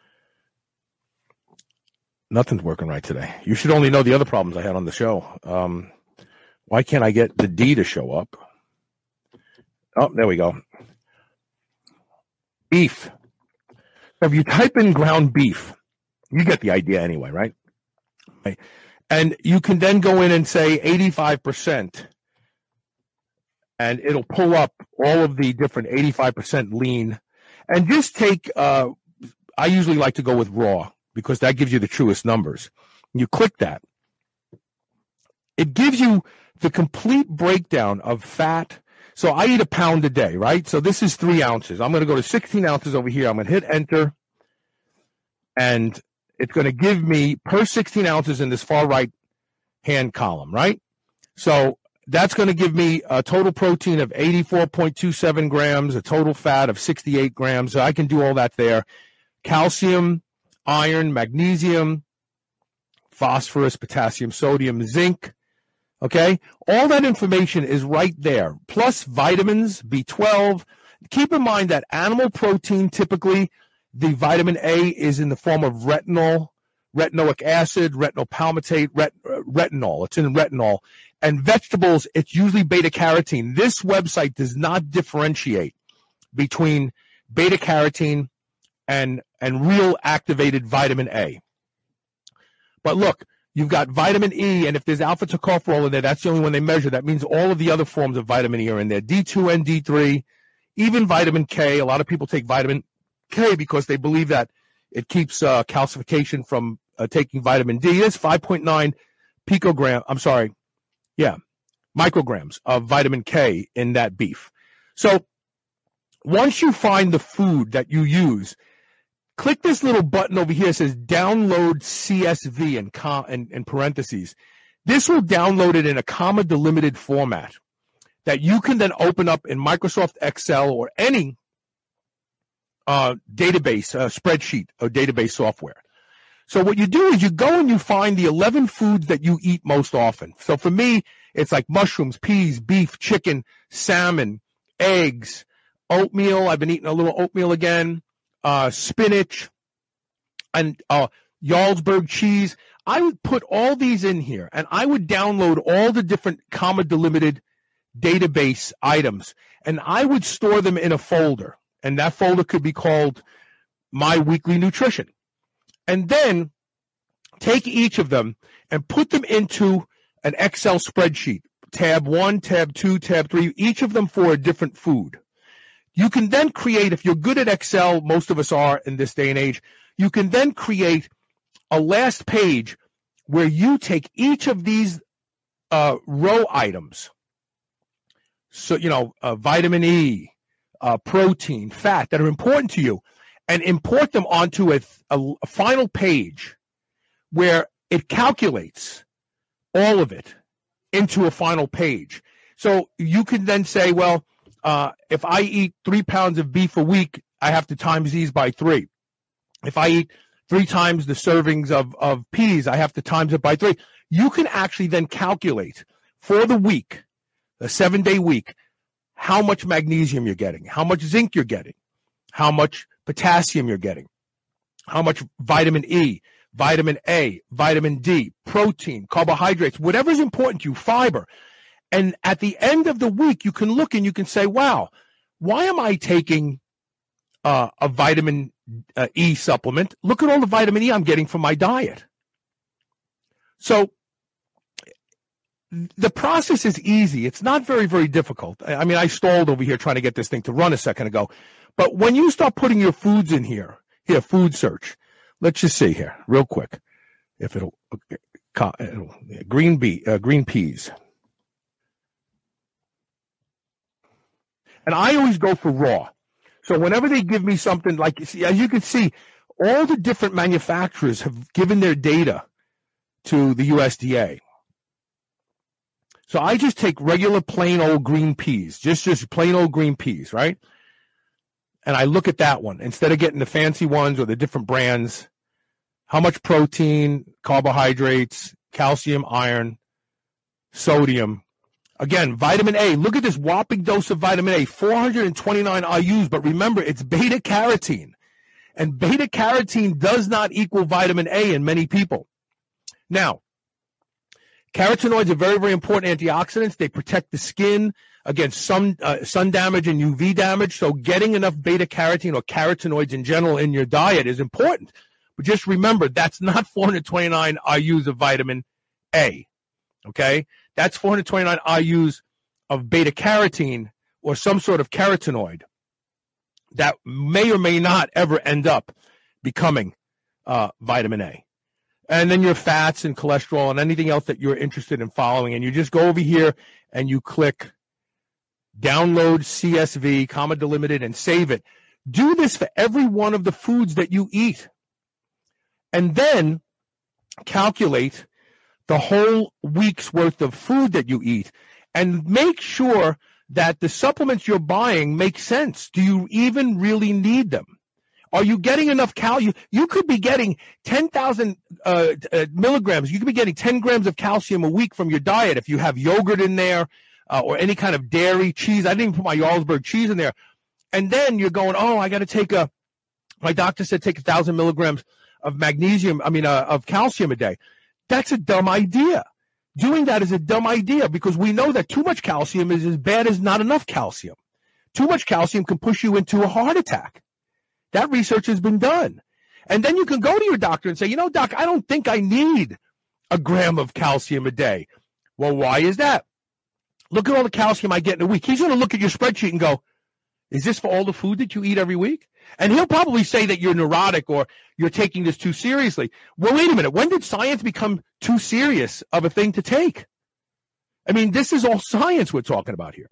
Nothing's working right today. You should only know the other problems I had on the show. Um, why can't I get the D to show up? Oh, there we go. Beef. So if you type in ground beef, you get the idea anyway, right? Right. And you can then go in and say eighty-five percent, and it'll pull up all of the different eighty-five percent lean. And just take, uh, I usually like to go with raw because that gives you the truest numbers. You click that. It gives you the complete breakdown of fat. So I eat a pound a day, right? So this is three ounces. I'm going to go to sixteen ounces over here. I'm going to hit enter. And it's going to give me per sixteen ounces in this far right hand column, right? So that's going to give me a total protein of eighty-four point two seven grams, a total fat of sixty-eight grams. So I can do all that there. Calcium, iron, magnesium, phosphorus, potassium, sodium, zinc. Okay? All that information is right there. Plus vitamins, B twelve. Keep in mind that animal protein, typically, the vitamin A is in the form of retinol, retinoic acid, retinol palmitate, ret, uh, retinol. It's in retinol. And vegetables, it's usually beta-carotene. This website does not differentiate between beta-carotene and, and real activated vitamin A. But look, you've got vitamin E, and if there's alpha tocopherol in there, that's the only one they measure. That means all of the other forms of vitamin E are in there. D two and D three, even vitamin K. A lot of people take vitamin K because they believe that it keeps uh, calcification from uh, taking vitamin D. It's five point nine picogram. I'm sorry. Yeah, micrograms of vitamin K in that beef. So once you find the food that you use, click this little button over here that says download C S V in, com- in, in parentheses. This will download it in a comma delimited format that you can then open up in Microsoft Excel or any uh, database, uh, spreadsheet or database software. So what you do is you go and you find the eleven foods that you eat most often. So for me, it's like mushrooms, peas, beef, chicken, salmon, eggs, oatmeal. I've been eating a little oatmeal again, uh, spinach, and uh, Jarlsberg cheese. I would put all these in here, and I would download all the different comma delimited database items, and I would store them in a folder. And that folder could be called My Weekly Nutrition. And then take each of them and put them into an Excel spreadsheet, tab one, tab two, tab three, each of them for a different food. You can then create, if you're good at Excel, most of us are in this day and age, you can then create a last page where you take each of these uh, row items, so, you know, uh, vitamin E, uh, protein, fat that are important to you, and import them onto a, a, a final page where it calculates all of it into a final page. So you can then say, well, uh, if I eat three pounds of beef a week, I have to times these by three. If I eat three times the servings of, of peas, I have to times it by three. You can actually then calculate for the week, the seven-day week, how much magnesium you're getting, how much zinc you're getting, how much potassium you're getting, how much vitamin E, vitamin A, vitamin D, protein, carbohydrates, whatever's important to you, fiber. And at the end of the week, you can look and you can say, wow, why am I taking uh, a vitamin uh, E supplement? Look at all the vitamin E I'm getting from my diet. So the process is easy. It's not very, very difficult. I mean, I stalled over here trying to get this thing to run a second ago. But when you start putting your foods in here, here, food search, let's just see here real quick. If it'll, it'll green bee, uh, green peas. And I always go for raw. So whenever they give me something like, as you can see, all the different manufacturers have given their data to the U S D A. So I just take regular plain old green peas, just, just plain old green peas, right? And I look at that one instead of getting the fancy ones or the different brands. How much protein, carbohydrates, calcium, iron, sodium. Again, vitamin A. Look at this whopping dose of vitamin A, four hundred twenty-nine I U's. But remember, it's beta carotene. And beta carotene does not equal vitamin A in many people. Now, carotenoids are very, very important antioxidants. They protect the skin against sun, uh, sun damage and U V damage. So getting enough beta carotene or carotenoids in general in your diet is important. But just remember, that's not four hundred twenty-nine I U's of vitamin A. Okay? That's four hundred twenty-nine I U's of beta carotene or some sort of carotenoid that may or may not ever end up becoming uh, vitamin A. And then your fats and cholesterol and anything else that you're interested in following. And you just go over here and you click download C S V, comma delimited, and save it. Do this for every one of the foods that you eat. And then calculate the whole week's worth of food that you eat and make sure that the supplements you're buying make sense. Do you even really need them? Are you getting enough calcium? You could be getting ten thousand uh, uh, milligrams. You could be getting ten grams of calcium a week from your diet if you have yogurt in there uh, or any kind of dairy, cheese. I didn't even put my Jarlsberg cheese in there. And then you're going, oh, I got to take a, my doctor said take one thousand milligrams of magnesium, I mean, uh, of calcium a day. That's a dumb idea. Doing that is a dumb idea because we know that too much calcium is as bad as not enough calcium. Too much calcium can push you into a heart attack. That research has been done. And then you can go to your doctor and say, you know, doc, I don't think I need a gram of calcium a day. Well, why is that? Look at all the calcium I get in a week. He's going to look at your spreadsheet and go, is this for all the food that you eat every week? And he'll probably say that you're neurotic or you're taking this too seriously. Well, wait a minute. When did science become too serious of a thing to take? I mean, this is all science we're talking about here.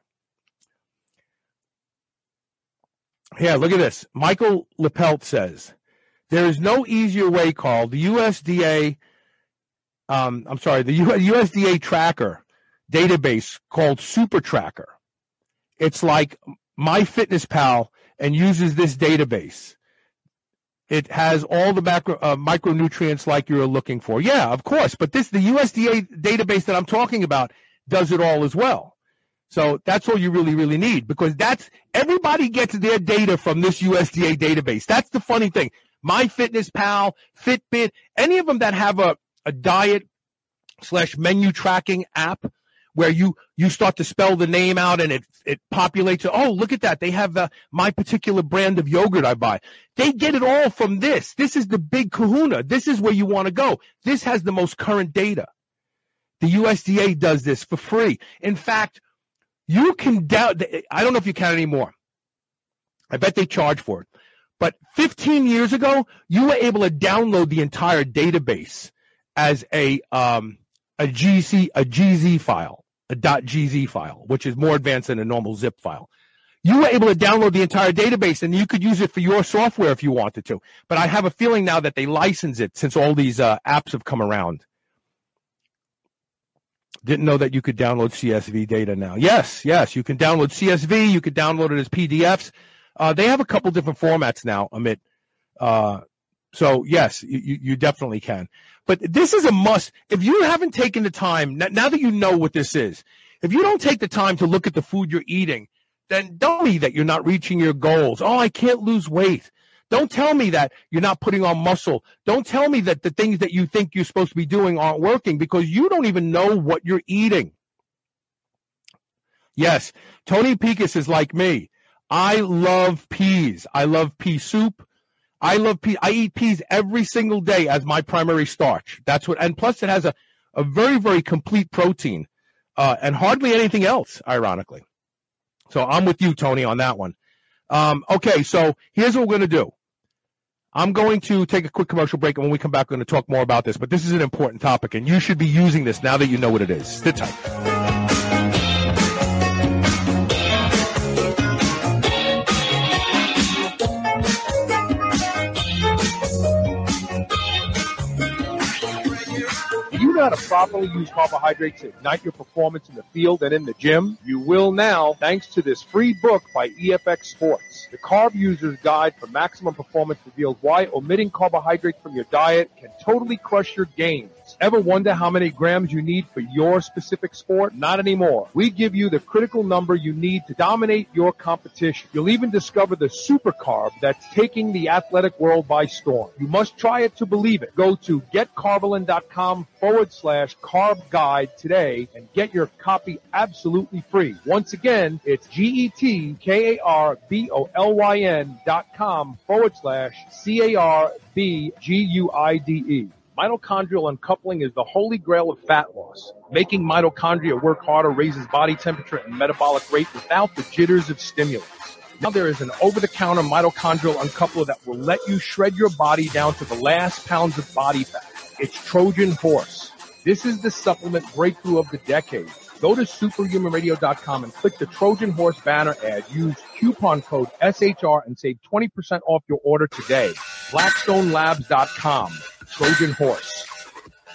Yeah, look at this. Michael Lepelt says, there is no easier way, Carl. The U S D A, um, I'm sorry, the U S D A tracker database called Super Tracker. It's like MyFitnessPal and uses this database. It has all the macro, uh, micronutrients like you're looking for. Yeah, of course. But this, the U S D A database that I'm talking about does it all as well. So that's all you really, really need because that's everybody gets their data from this U S D A database. That's the funny thing. MyFitnessPal, Fitbit, any of them that have a, a diet slash menu tracking app where you, you start to spell the name out and it, it populates. Oh, look at that. They have uh, my particular brand of yogurt I buy. They get it all from this. This is the big kahuna. This is where you want to go. This has the most current data. The U S D A does this for free. In fact, you can down. I don't know if you can anymore. I bet they charge for it. But fifteen years ago, you were able to download the entire database as a um, a G C a G Z file, a .gz file, which is more advanced than a normal zip file. You were able to download the entire database, and you could use it for your software if you wanted to. But I have a feeling now that they license it since all these uh, apps have come around. Didn't know that you could download C S V data now. Yes, yes, you can download C S V. You could download it as P D Fs. Uh, they have a couple different formats now, Amit. Uh, so, yes, you, you definitely can. But this is a must. If you haven't taken the time, now that you know what this is, if you don't take the time to look at the food you're eating, then don't tell me that you're not reaching your goals. Oh, I can't lose weight. Don't tell me that you're not putting on muscle. Don't tell me that the things that you think you're supposed to be doing aren't working because you don't even know what you're eating. Yes, Tony Picus is like me. I love peas. I love pea soup. I love pea. I eat peas every single day as my primary starch. That's what, and plus it has a, a very, very complete protein uh, and hardly anything else, ironically. So I'm with you, Tony, on that one. Um, okay, so here's what we're going to do. I'm going to take a quick commercial break, and when we come back, we're going to talk more about this. But this is an important topic, and you should be using this now that you know what it is. Sit tight. You know how to properly use carbohydrates to ignite your performance in the field and in the gym? You will now, thanks to this free book by E F X Sports. The Carb User's Guide for Maximum Performance reveals why omitting carbohydrates from your diet can totally crush your gains. Ever wonder how many grams you need for your specific sport? Not anymore. We give you the critical number you need to dominate your competition. You'll even discover the super carb that's taking the athletic world by storm. You must try it to believe it. Go to getcarbolin.com forward slash carb guide today and get your copy absolutely free. Once again, it's G-E-T-K-A-R-B-O-L-Y-N dot com forward slash C-A-R-B-G-U-I-D-E. Mitochondrial uncoupling is the holy grail of fat loss. Making mitochondria work harder raises body temperature and metabolic rate without the jitters of stimulants. Now there is an over-the-counter mitochondrial uncoupler that will let you shred your body down to the last pounds of body fat. It's Trojan Horse. This is the supplement breakthrough of the decade. Go to superhuman radio dot com and click the Trojan Horse banner ad. Use coupon code S H R and save twenty percent off your order today. blackstone labs dot com. Trojan Horse.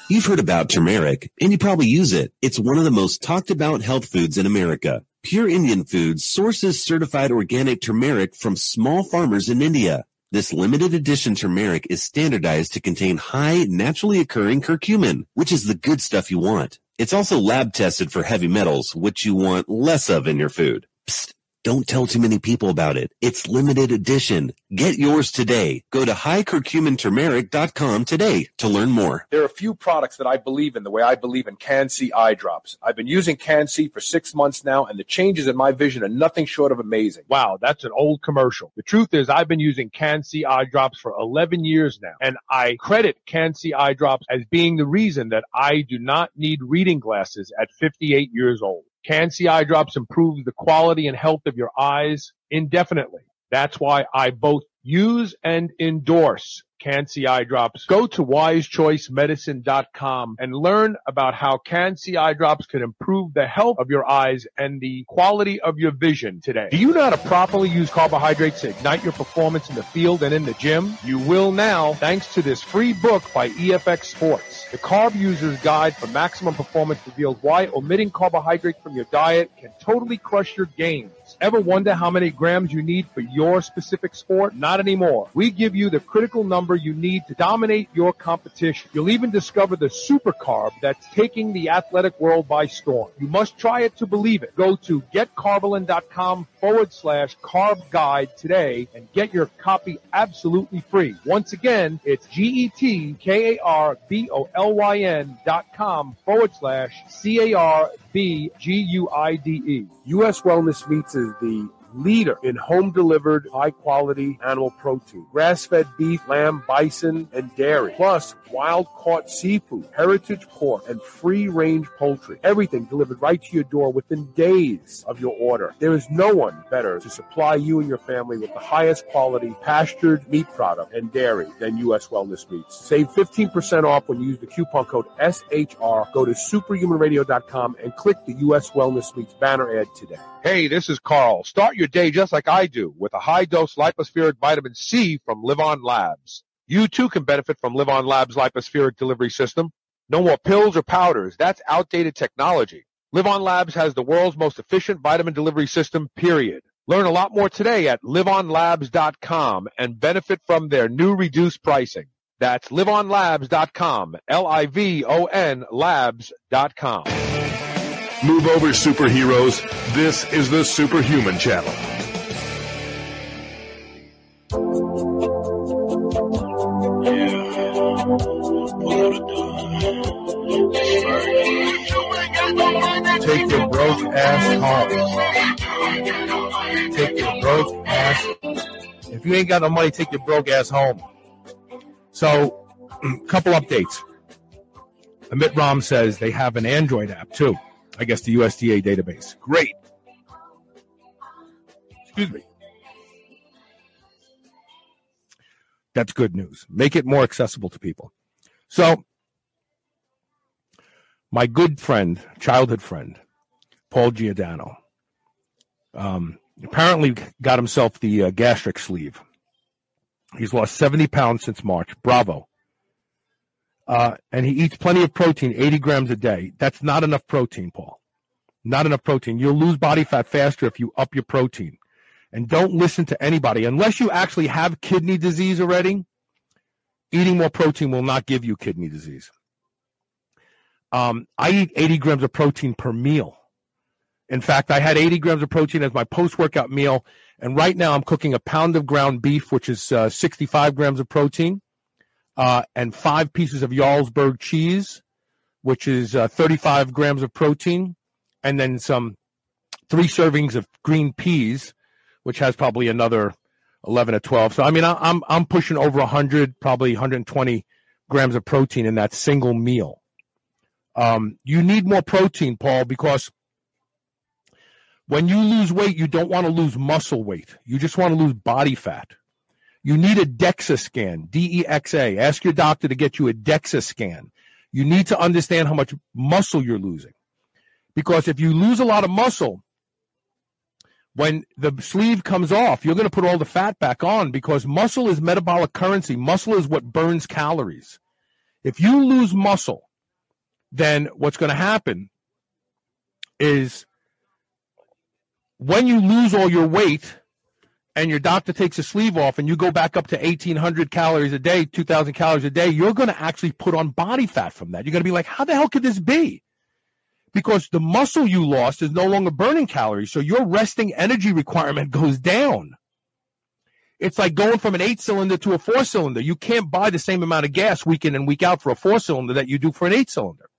You've heard about turmeric, and you probably use it. It's one of the most talked about health foods in America. Pure Indian Foods sources certified organic turmeric from small farmers in India. This limited edition turmeric is standardized to contain high naturally occurring curcumin, which is the good stuff you want. It's also lab tested for heavy metals, which you want less of in your food. Psst. Don't tell too many people about it. It's limited edition. Get yours today. Go to high curcumin turmeric dot com today to learn more. There are a few products that I believe in the way I believe in Can-C eye drops. I've been using Can-C for six months now, and the changes in my vision are nothing short of amazing. Wow, that's an old commercial. The truth is I've been using Can-C eye drops for eleven years now, and I credit Can-C eye drops as being the reason that I do not need reading glasses at fifty-eight years old. Can-C eye drops improve the quality and health of your eyes indefinitely. That's why I both use and endorse Can-C eye drops. Go to wise choice medicine dot com and learn about how Can-C eye drops can improve the health of your eyes and the quality of your vision today. Do you know how to properly use carbohydrates to ignite your performance in the field and in the gym? You will now, thanks to this free book by E F X Sports. The Carb User's Guide for Maximum Performance reveals why omitting carbohydrates from your diet can totally crush your gains. Ever wonder how many grams you need for your specific sport? Not anymore. We give you the critical number you need to dominate your competition. You'll even discover the super carb that's taking the athletic world by storm. You must try it to believe it. Go to getcarbolin.com forward slash carb guide today and get your copy absolutely free. Once again, it's G-E-T-K-A-R-B-O-L-Y-N dot com forward slash C-A-R-B-G-U-I-D-E. U S Wellness Meats is the leader in home-delivered, high-quality animal protein. Grass-fed beef, lamb, bison, and dairy. Plus, wild-caught seafood, heritage pork, and free-range poultry. Everything delivered right to your door within days of your order. There is no one better to supply you and your family with the highest quality pastured meat product and dairy than U S Wellness Meats. Save fifteen percent off when you use the coupon code S H R. Go to superhuman radio dot com and click the U S Wellness Meats banner ad today. Hey, this is Carl. Start your day just like I do with a high-dose lipospheric vitamin C from Live On Labs. You too can benefit from Live On Labs lipospheric delivery system. No more pills or powders. That's outdated technology. Live On Labs has the world's most efficient vitamin delivery system, period. Learn a lot more today at live on labs dot com and benefit from their new reduced pricing. That's live on labs dot com, L I V O N labs dot com. Move over, superheroes. This is the Superhuman Channel. Take your broke ass home. Take your broke ass. If you ain't got no money, take your broke ass home. So, a couple updates. Amit Ram says they have an Android app too. I guess the U S D A database. Great. Excuse me. That's good news. Make it more accessible to people. So, my good friend, childhood friend, Paul Giordano, um, apparently got himself the uh, gastric sleeve. He's lost seventy pounds since March. Bravo. Uh, and he eats plenty of protein, eighty grams a day. That's not enough protein, Paul. Not enough protein. You'll lose body fat faster if you up your protein. And don't listen to anybody. Unless you actually have kidney disease already, eating more protein will not give you kidney disease. Um, I eat eighty grams of protein per meal. In fact, I had eighty grams of protein as my post-workout meal. And right now I'm cooking a pound of ground beef, which is uh, sixty-five grams of protein. Uh, and five pieces of Jarlsberg cheese, which is uh, thirty-five grams of protein, and then some three servings of green peas, which has probably another eleven or twelve. So, I mean, I, I'm I'm pushing over one hundred, probably one hundred twenty grams of protein in that single meal. Um, you need more protein, Paul, because when you lose weight, you don't want to lose muscle weight. You just want to lose body fat. You need a DEXA scan, D E X A. Ask your doctor to get you a DEXA scan. You need to understand how much muscle you're losing. Because if you lose a lot of muscle, when the sleeve comes off, you're going to put all the fat back on because muscle is metabolic currency. Muscle is what burns calories. If you lose muscle then what's going to happen is when you lose all your weight and your doctor takes a sleeve off and you go back up to eighteen hundred calories a day, two thousand calories a day, you're going to actually put on body fat from that. You're going to be like, how the hell could this be? Because the muscle you lost is no longer burning calories, so your resting energy requirement goes down. It's like going from an eight-cylinder to a four-cylinder. You can't buy the same amount of gas week in and week out for a four-cylinder that you do for an eight-cylinder.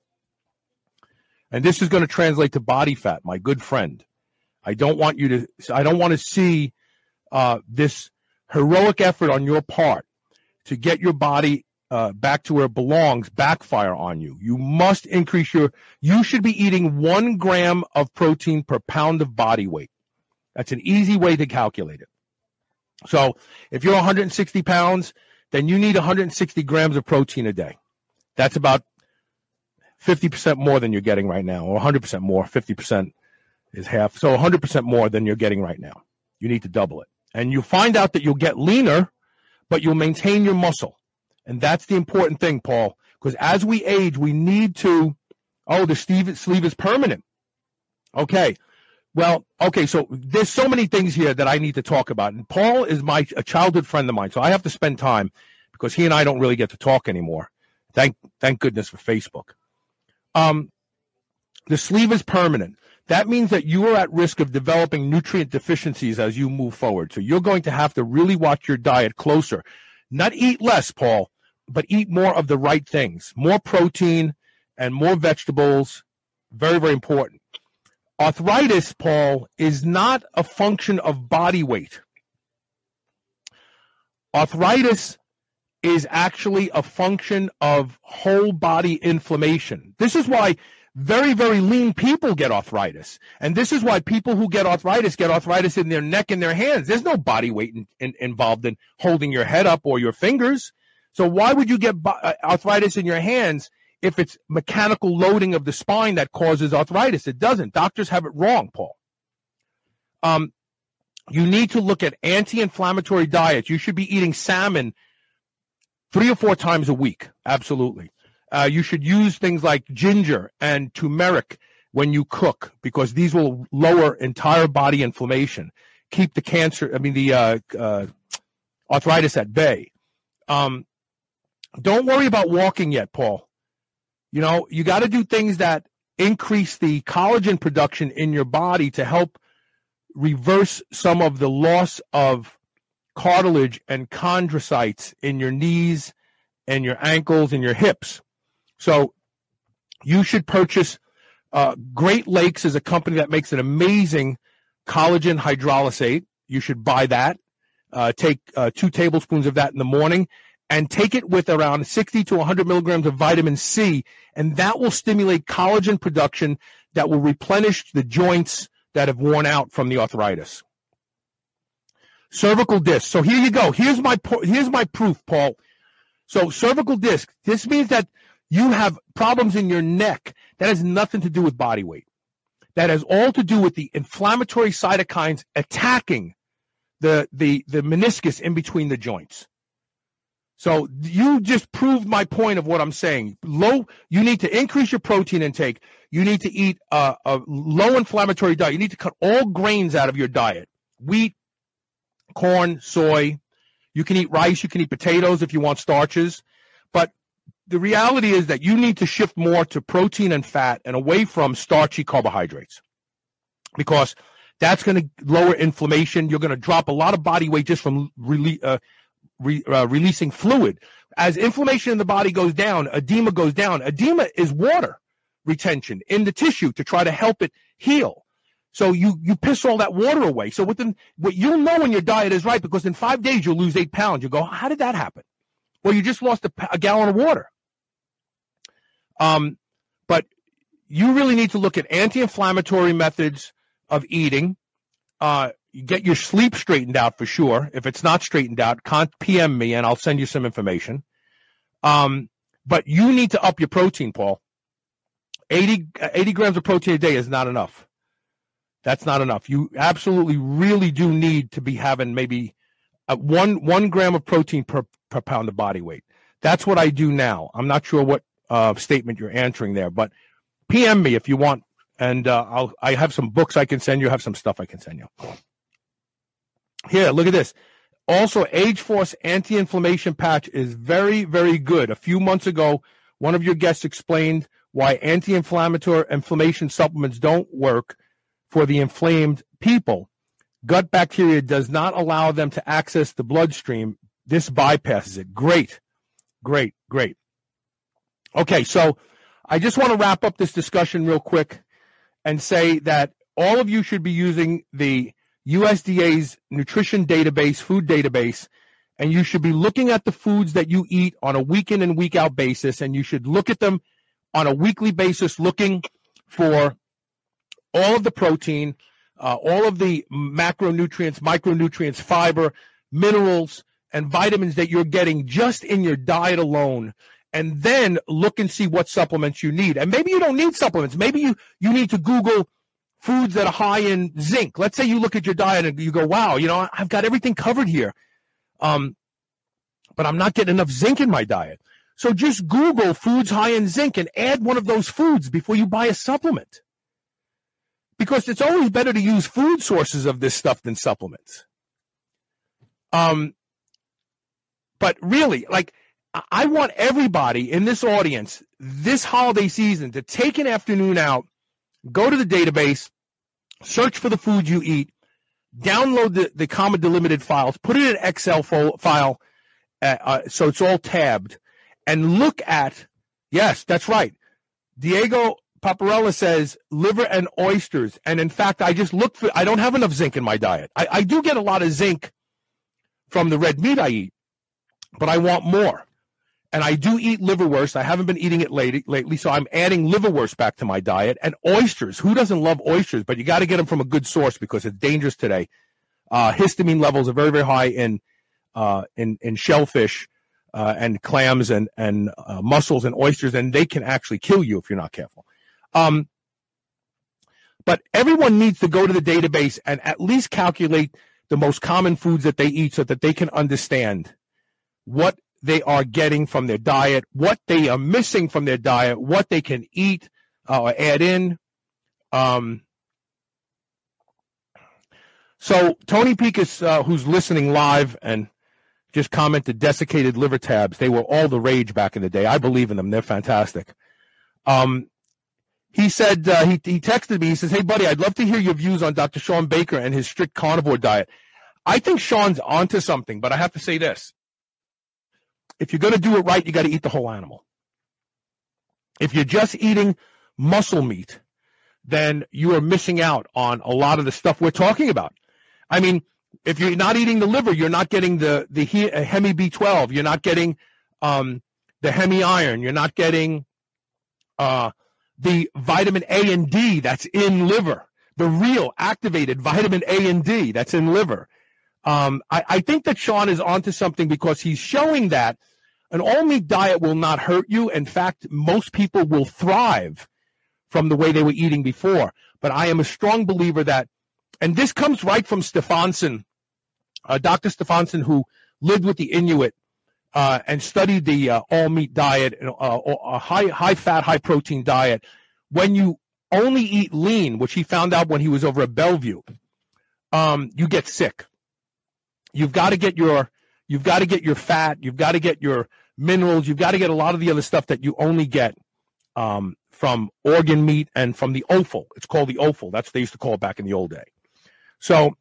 And this is going to translate to body fat, my good friend. I don't want you to, I don't want to see uh, this heroic effort on your part to get your body uh, back to where it belongs backfire on you. You must increase your, you should be eating one gram of protein per pound of body weight. That's an easy way to calculate it. So if you're one hundred sixty pounds, then you need one hundred sixty grams of protein a day. That's about fifty percent more than you're getting right now, or one hundred percent more. fifty percent is half. So one hundred percent more than you're getting right now. You need to double it. And you find out that you'll get leaner, but you'll maintain your muscle. And that's the important thing, Paul, because as we age, we need to, oh, the sleeve, sleeve is permanent. Okay. Well, okay, so there's so many things here that I need to talk about. And Paul is my a childhood friend of mine, so I have to spend time because he and I don't really get to talk anymore. Thank thank goodness for Facebook. Um, the sleeve is permanent. That means that you are at risk of developing nutrient deficiencies as you move forward. So you're going to have to really watch your diet closer. Not eat less, Paul, but eat more of the right things. More protein and more vegetables. Very, very important. Arthritis, Paul, is not a function of body weight. Arthritis is actually a function of whole body inflammation. This is why very, very lean people get arthritis. And this is why people who get arthritis get arthritis in their neck and their hands. There's no body weight in, in, involved in holding your head up or your fingers. So why would you get arthritis in your hands if it's mechanical loading of the spine that causes arthritis? It doesn't. Doctors have it wrong, Paul. Um, you need to look at anti-inflammatory diets. You should be eating salmon three or four times a week. Absolutely. Uh, you should use things like ginger and turmeric when you cook because these will lower entire body inflammation, keep the cancer, I mean, the uh, uh, arthritis at bay. Um, don't worry about walking yet, Paul. You know, you got to do things that increase the collagen production in your body to help reverse some of the loss of cartilage and chondrocytes in your knees and your ankles and your hips. So you should purchase uh, Great Lakes is a company that makes an amazing collagen hydrolysate. You should buy that. Uh, take uh, two tablespoons of that in the morning and take it with around sixty to one hundred milligrams of vitamin C, and that will stimulate collagen production that will replenish the joints that have worn out from the arthritis. Cervical disc. So here you go. Here's my here's my proof, Paul. So cervical disc. This means that you have problems in your neck. That has nothing to do with body weight. That has all to do with the inflammatory cytokines attacking the the the meniscus in between the joints. So you just proved my point of what I'm saying. Low, you need to increase your protein intake. You need to eat a, a low inflammatory diet. You need to cut all grains out of your diet. Wheat, corn, soy. You can eat rice. You can eat potatoes if you want starches. But the reality is that you need to shift more to protein and fat and away from starchy carbohydrates because that's going to lower inflammation. You're going to drop a lot of body weight just from rele- uh, re- uh, releasing fluid. As inflammation in the body goes down, edema goes down. Edema is water retention in the tissue to try to help it heal. So you, you piss all that water away. So within what you'll know when your diet is right, because in five days you'll lose eight pounds. You go, how did that happen? Well, you just lost a, a gallon of water. Um, but you really need to look at anti-inflammatory methods of eating. Uh, you get your sleep straightened out for sure. If it's not straightened out, can't P M me and I'll send you some information. Um, but you need to up your protein, Paul. eighty, eighty grams of protein a day is not enough. That's not enough. You absolutely really do need to be having maybe a one one gram of protein per, per pound of body weight. That's what I do now. I'm not sure what uh, statement you're answering there. But P M me if you want, and uh, I'll I have some books I can send you. I have some stuff I can send you. Here, look at this. Also, Age Force anti-inflammation patch is very, very good. A few months ago, one of your guests explained why anti-inflammatory inflammation supplements don't work for the inflamed people. Gut bacteria does not allow them to access the bloodstream. This bypasses it. Great, great, great. Okay, so I just want to wrap up this discussion real quick and say that all of you should be using the U S D A's nutrition database, food database, and you should be looking at the foods that you eat on a week in and week out basis, and you should look at them on a weekly basis, looking for all of the protein, uh, all of the macronutrients, micronutrients, fiber, minerals, and vitamins that you're getting just in your diet alone. And then look and see what supplements you need. And maybe you don't need supplements. Maybe you, you need to Google foods that are high in zinc. Let's say you look at your diet and you go, wow, you know, I've got everything covered here. Um, but I'm not getting enough zinc in my diet. So just Google foods high in zinc and add one of those foods before you buy a supplement. Because it's always better to use food sources of this stuff than supplements. Um, but really, like, I want everybody in this audience this holiday season to take an afternoon out, go to the database, search for the food you eat, download the, the comma delimited files, put it in an Excel fo- file uh, uh, so it's all tabbed, and look at, yes, that's right. Diego Paparella says liver and oysters. And in fact, I just looked for, I don't have enough zinc in my diet. I, I do get a lot of zinc from the red meat I eat, but I want more. And I do eat liverwurst. I haven't been eating it lately, lately, so I'm adding liverwurst back to my diet. And oysters. Who doesn't love oysters? But you got to get them from a good source because it's dangerous today. Uh, histamine levels are very, very high in uh, in, in shellfish uh, and clams and, and uh, mussels and oysters, and they can actually kill you if you're not careful. Um, but everyone needs to go to the database and at least calculate the most common foods that they eat so that they can understand what they are getting from their diet, what they are missing from their diet, what they can eat uh, or add in. Um, so Tony Picus, uh, who's listening live and just commented desiccated liver tabs. They were all the rage back in the day. I believe in them. They're fantastic. Um, he said, uh, he, he texted me. He says, hey, buddy, I'd love to hear your views on Doctor Sean Baker and his strict carnivore diet. I think Sean's onto something, but I have to say this. If you're going to do it right, you got to eat the whole animal. If you're just eating muscle meat, then you are missing out on a lot of the stuff we're talking about. I mean, if you're not eating the liver, you're not getting the, the hemi B twelve. You're not getting um, the hemi iron. You're not getting uh, the vitamin A and D that's in liver, the real activated vitamin A and D that's in liver. Um, I, I think that Sean is onto something because he's showing that an all-meat diet will not hurt you. In fact, most people will thrive from the way they were eating before. But I am a strong believer that, and this comes right from Stefansson, uh, Doctor Stefansson, who lived with the Inuit uh, and studied the uh, all-meat diet, uh, a high, high-fat, high-protein diet. When you only eat lean, which he found out when he was over at Bellevue, um, you get sick. You've got to get your, you've got to get your fat. You've got to get your minerals. You've got to get a lot of the other stuff that you only get um, from organ meat and from the offal. It's called the offal. That's what they used to call it back in the old day. So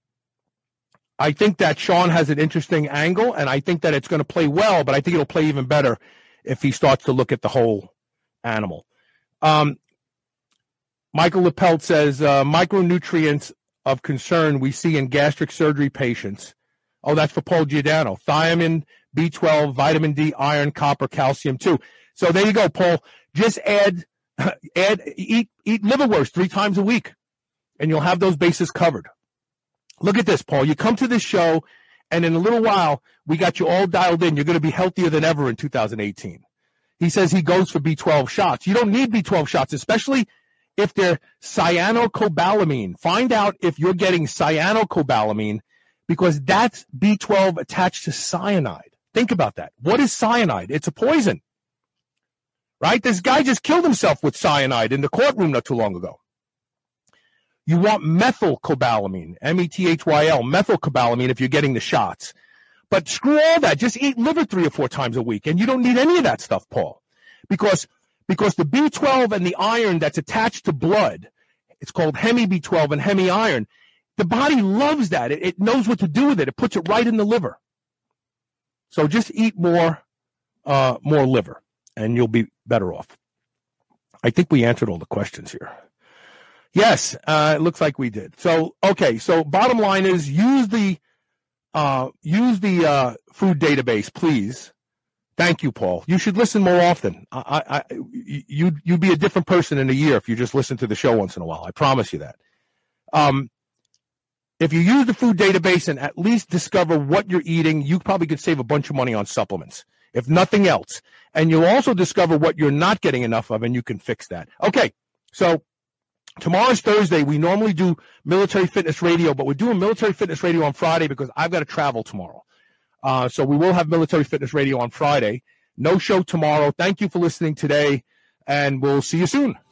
I think that Sean has an interesting angle, and I think that it's going to play well, but I think it'll play even better if he starts to look at the whole animal. Um, Michael Lepelt says, uh, micronutrients of concern we see in gastric surgery patients. Oh, that's for Paul Giordano. Thiamine, B twelve, vitamin D, iron, copper, calcium too. So there you go, Paul. Just add, add, eat, eat liverwurst three times a week, and you'll have those bases covered. Look at this, Paul. You come to this show, and in a little while, we got you all dialed in. You're going to be healthier than ever in two thousand eighteen. He says he goes for B twelve shots. You don't need B twelve shots, especially if they're cyanocobalamin. Find out if you're getting cyanocobalamin, because that's B twelve attached to cyanide. Think about that. What is cyanide? It's a poison. right? This guy just killed himself with cyanide in the courtroom not too long ago. You want methylcobalamin, M E T H Y L, methylcobalamin if you're getting the shots. But screw all that. Just eat liver three or four times a week, and you don't need any of that stuff, Paul, because because the B twelve and the iron that's attached to blood, it's called hemi B twelve and hemi iron. The body loves that. It, it knows what to do with it. It puts it right in the liver. So just eat more, uh, more liver, and you'll be better off. I think we answered all the questions here. Yes, uh, it looks like we did. So, okay, so bottom line is use the uh, use the uh, food database, please. Thank you, Paul. You should listen more often. I, I, you'd, you'd be a different person in a year if you just listen to the show once in a while. I promise you that. Um, if you use the food database and at least discover what you're eating, you probably could save a bunch of money on supplements, if nothing else. And you'll also discover what you're not getting enough of, and you can fix that. Okay, so tomorrow's Thursday. We normally do Military Fitness Radio, but we're doing Military Fitness Radio on Friday because I've got to travel tomorrow. Uh, so we will have Military Fitness Radio on Friday. No show tomorrow. Thank you for listening today, and we'll see you soon.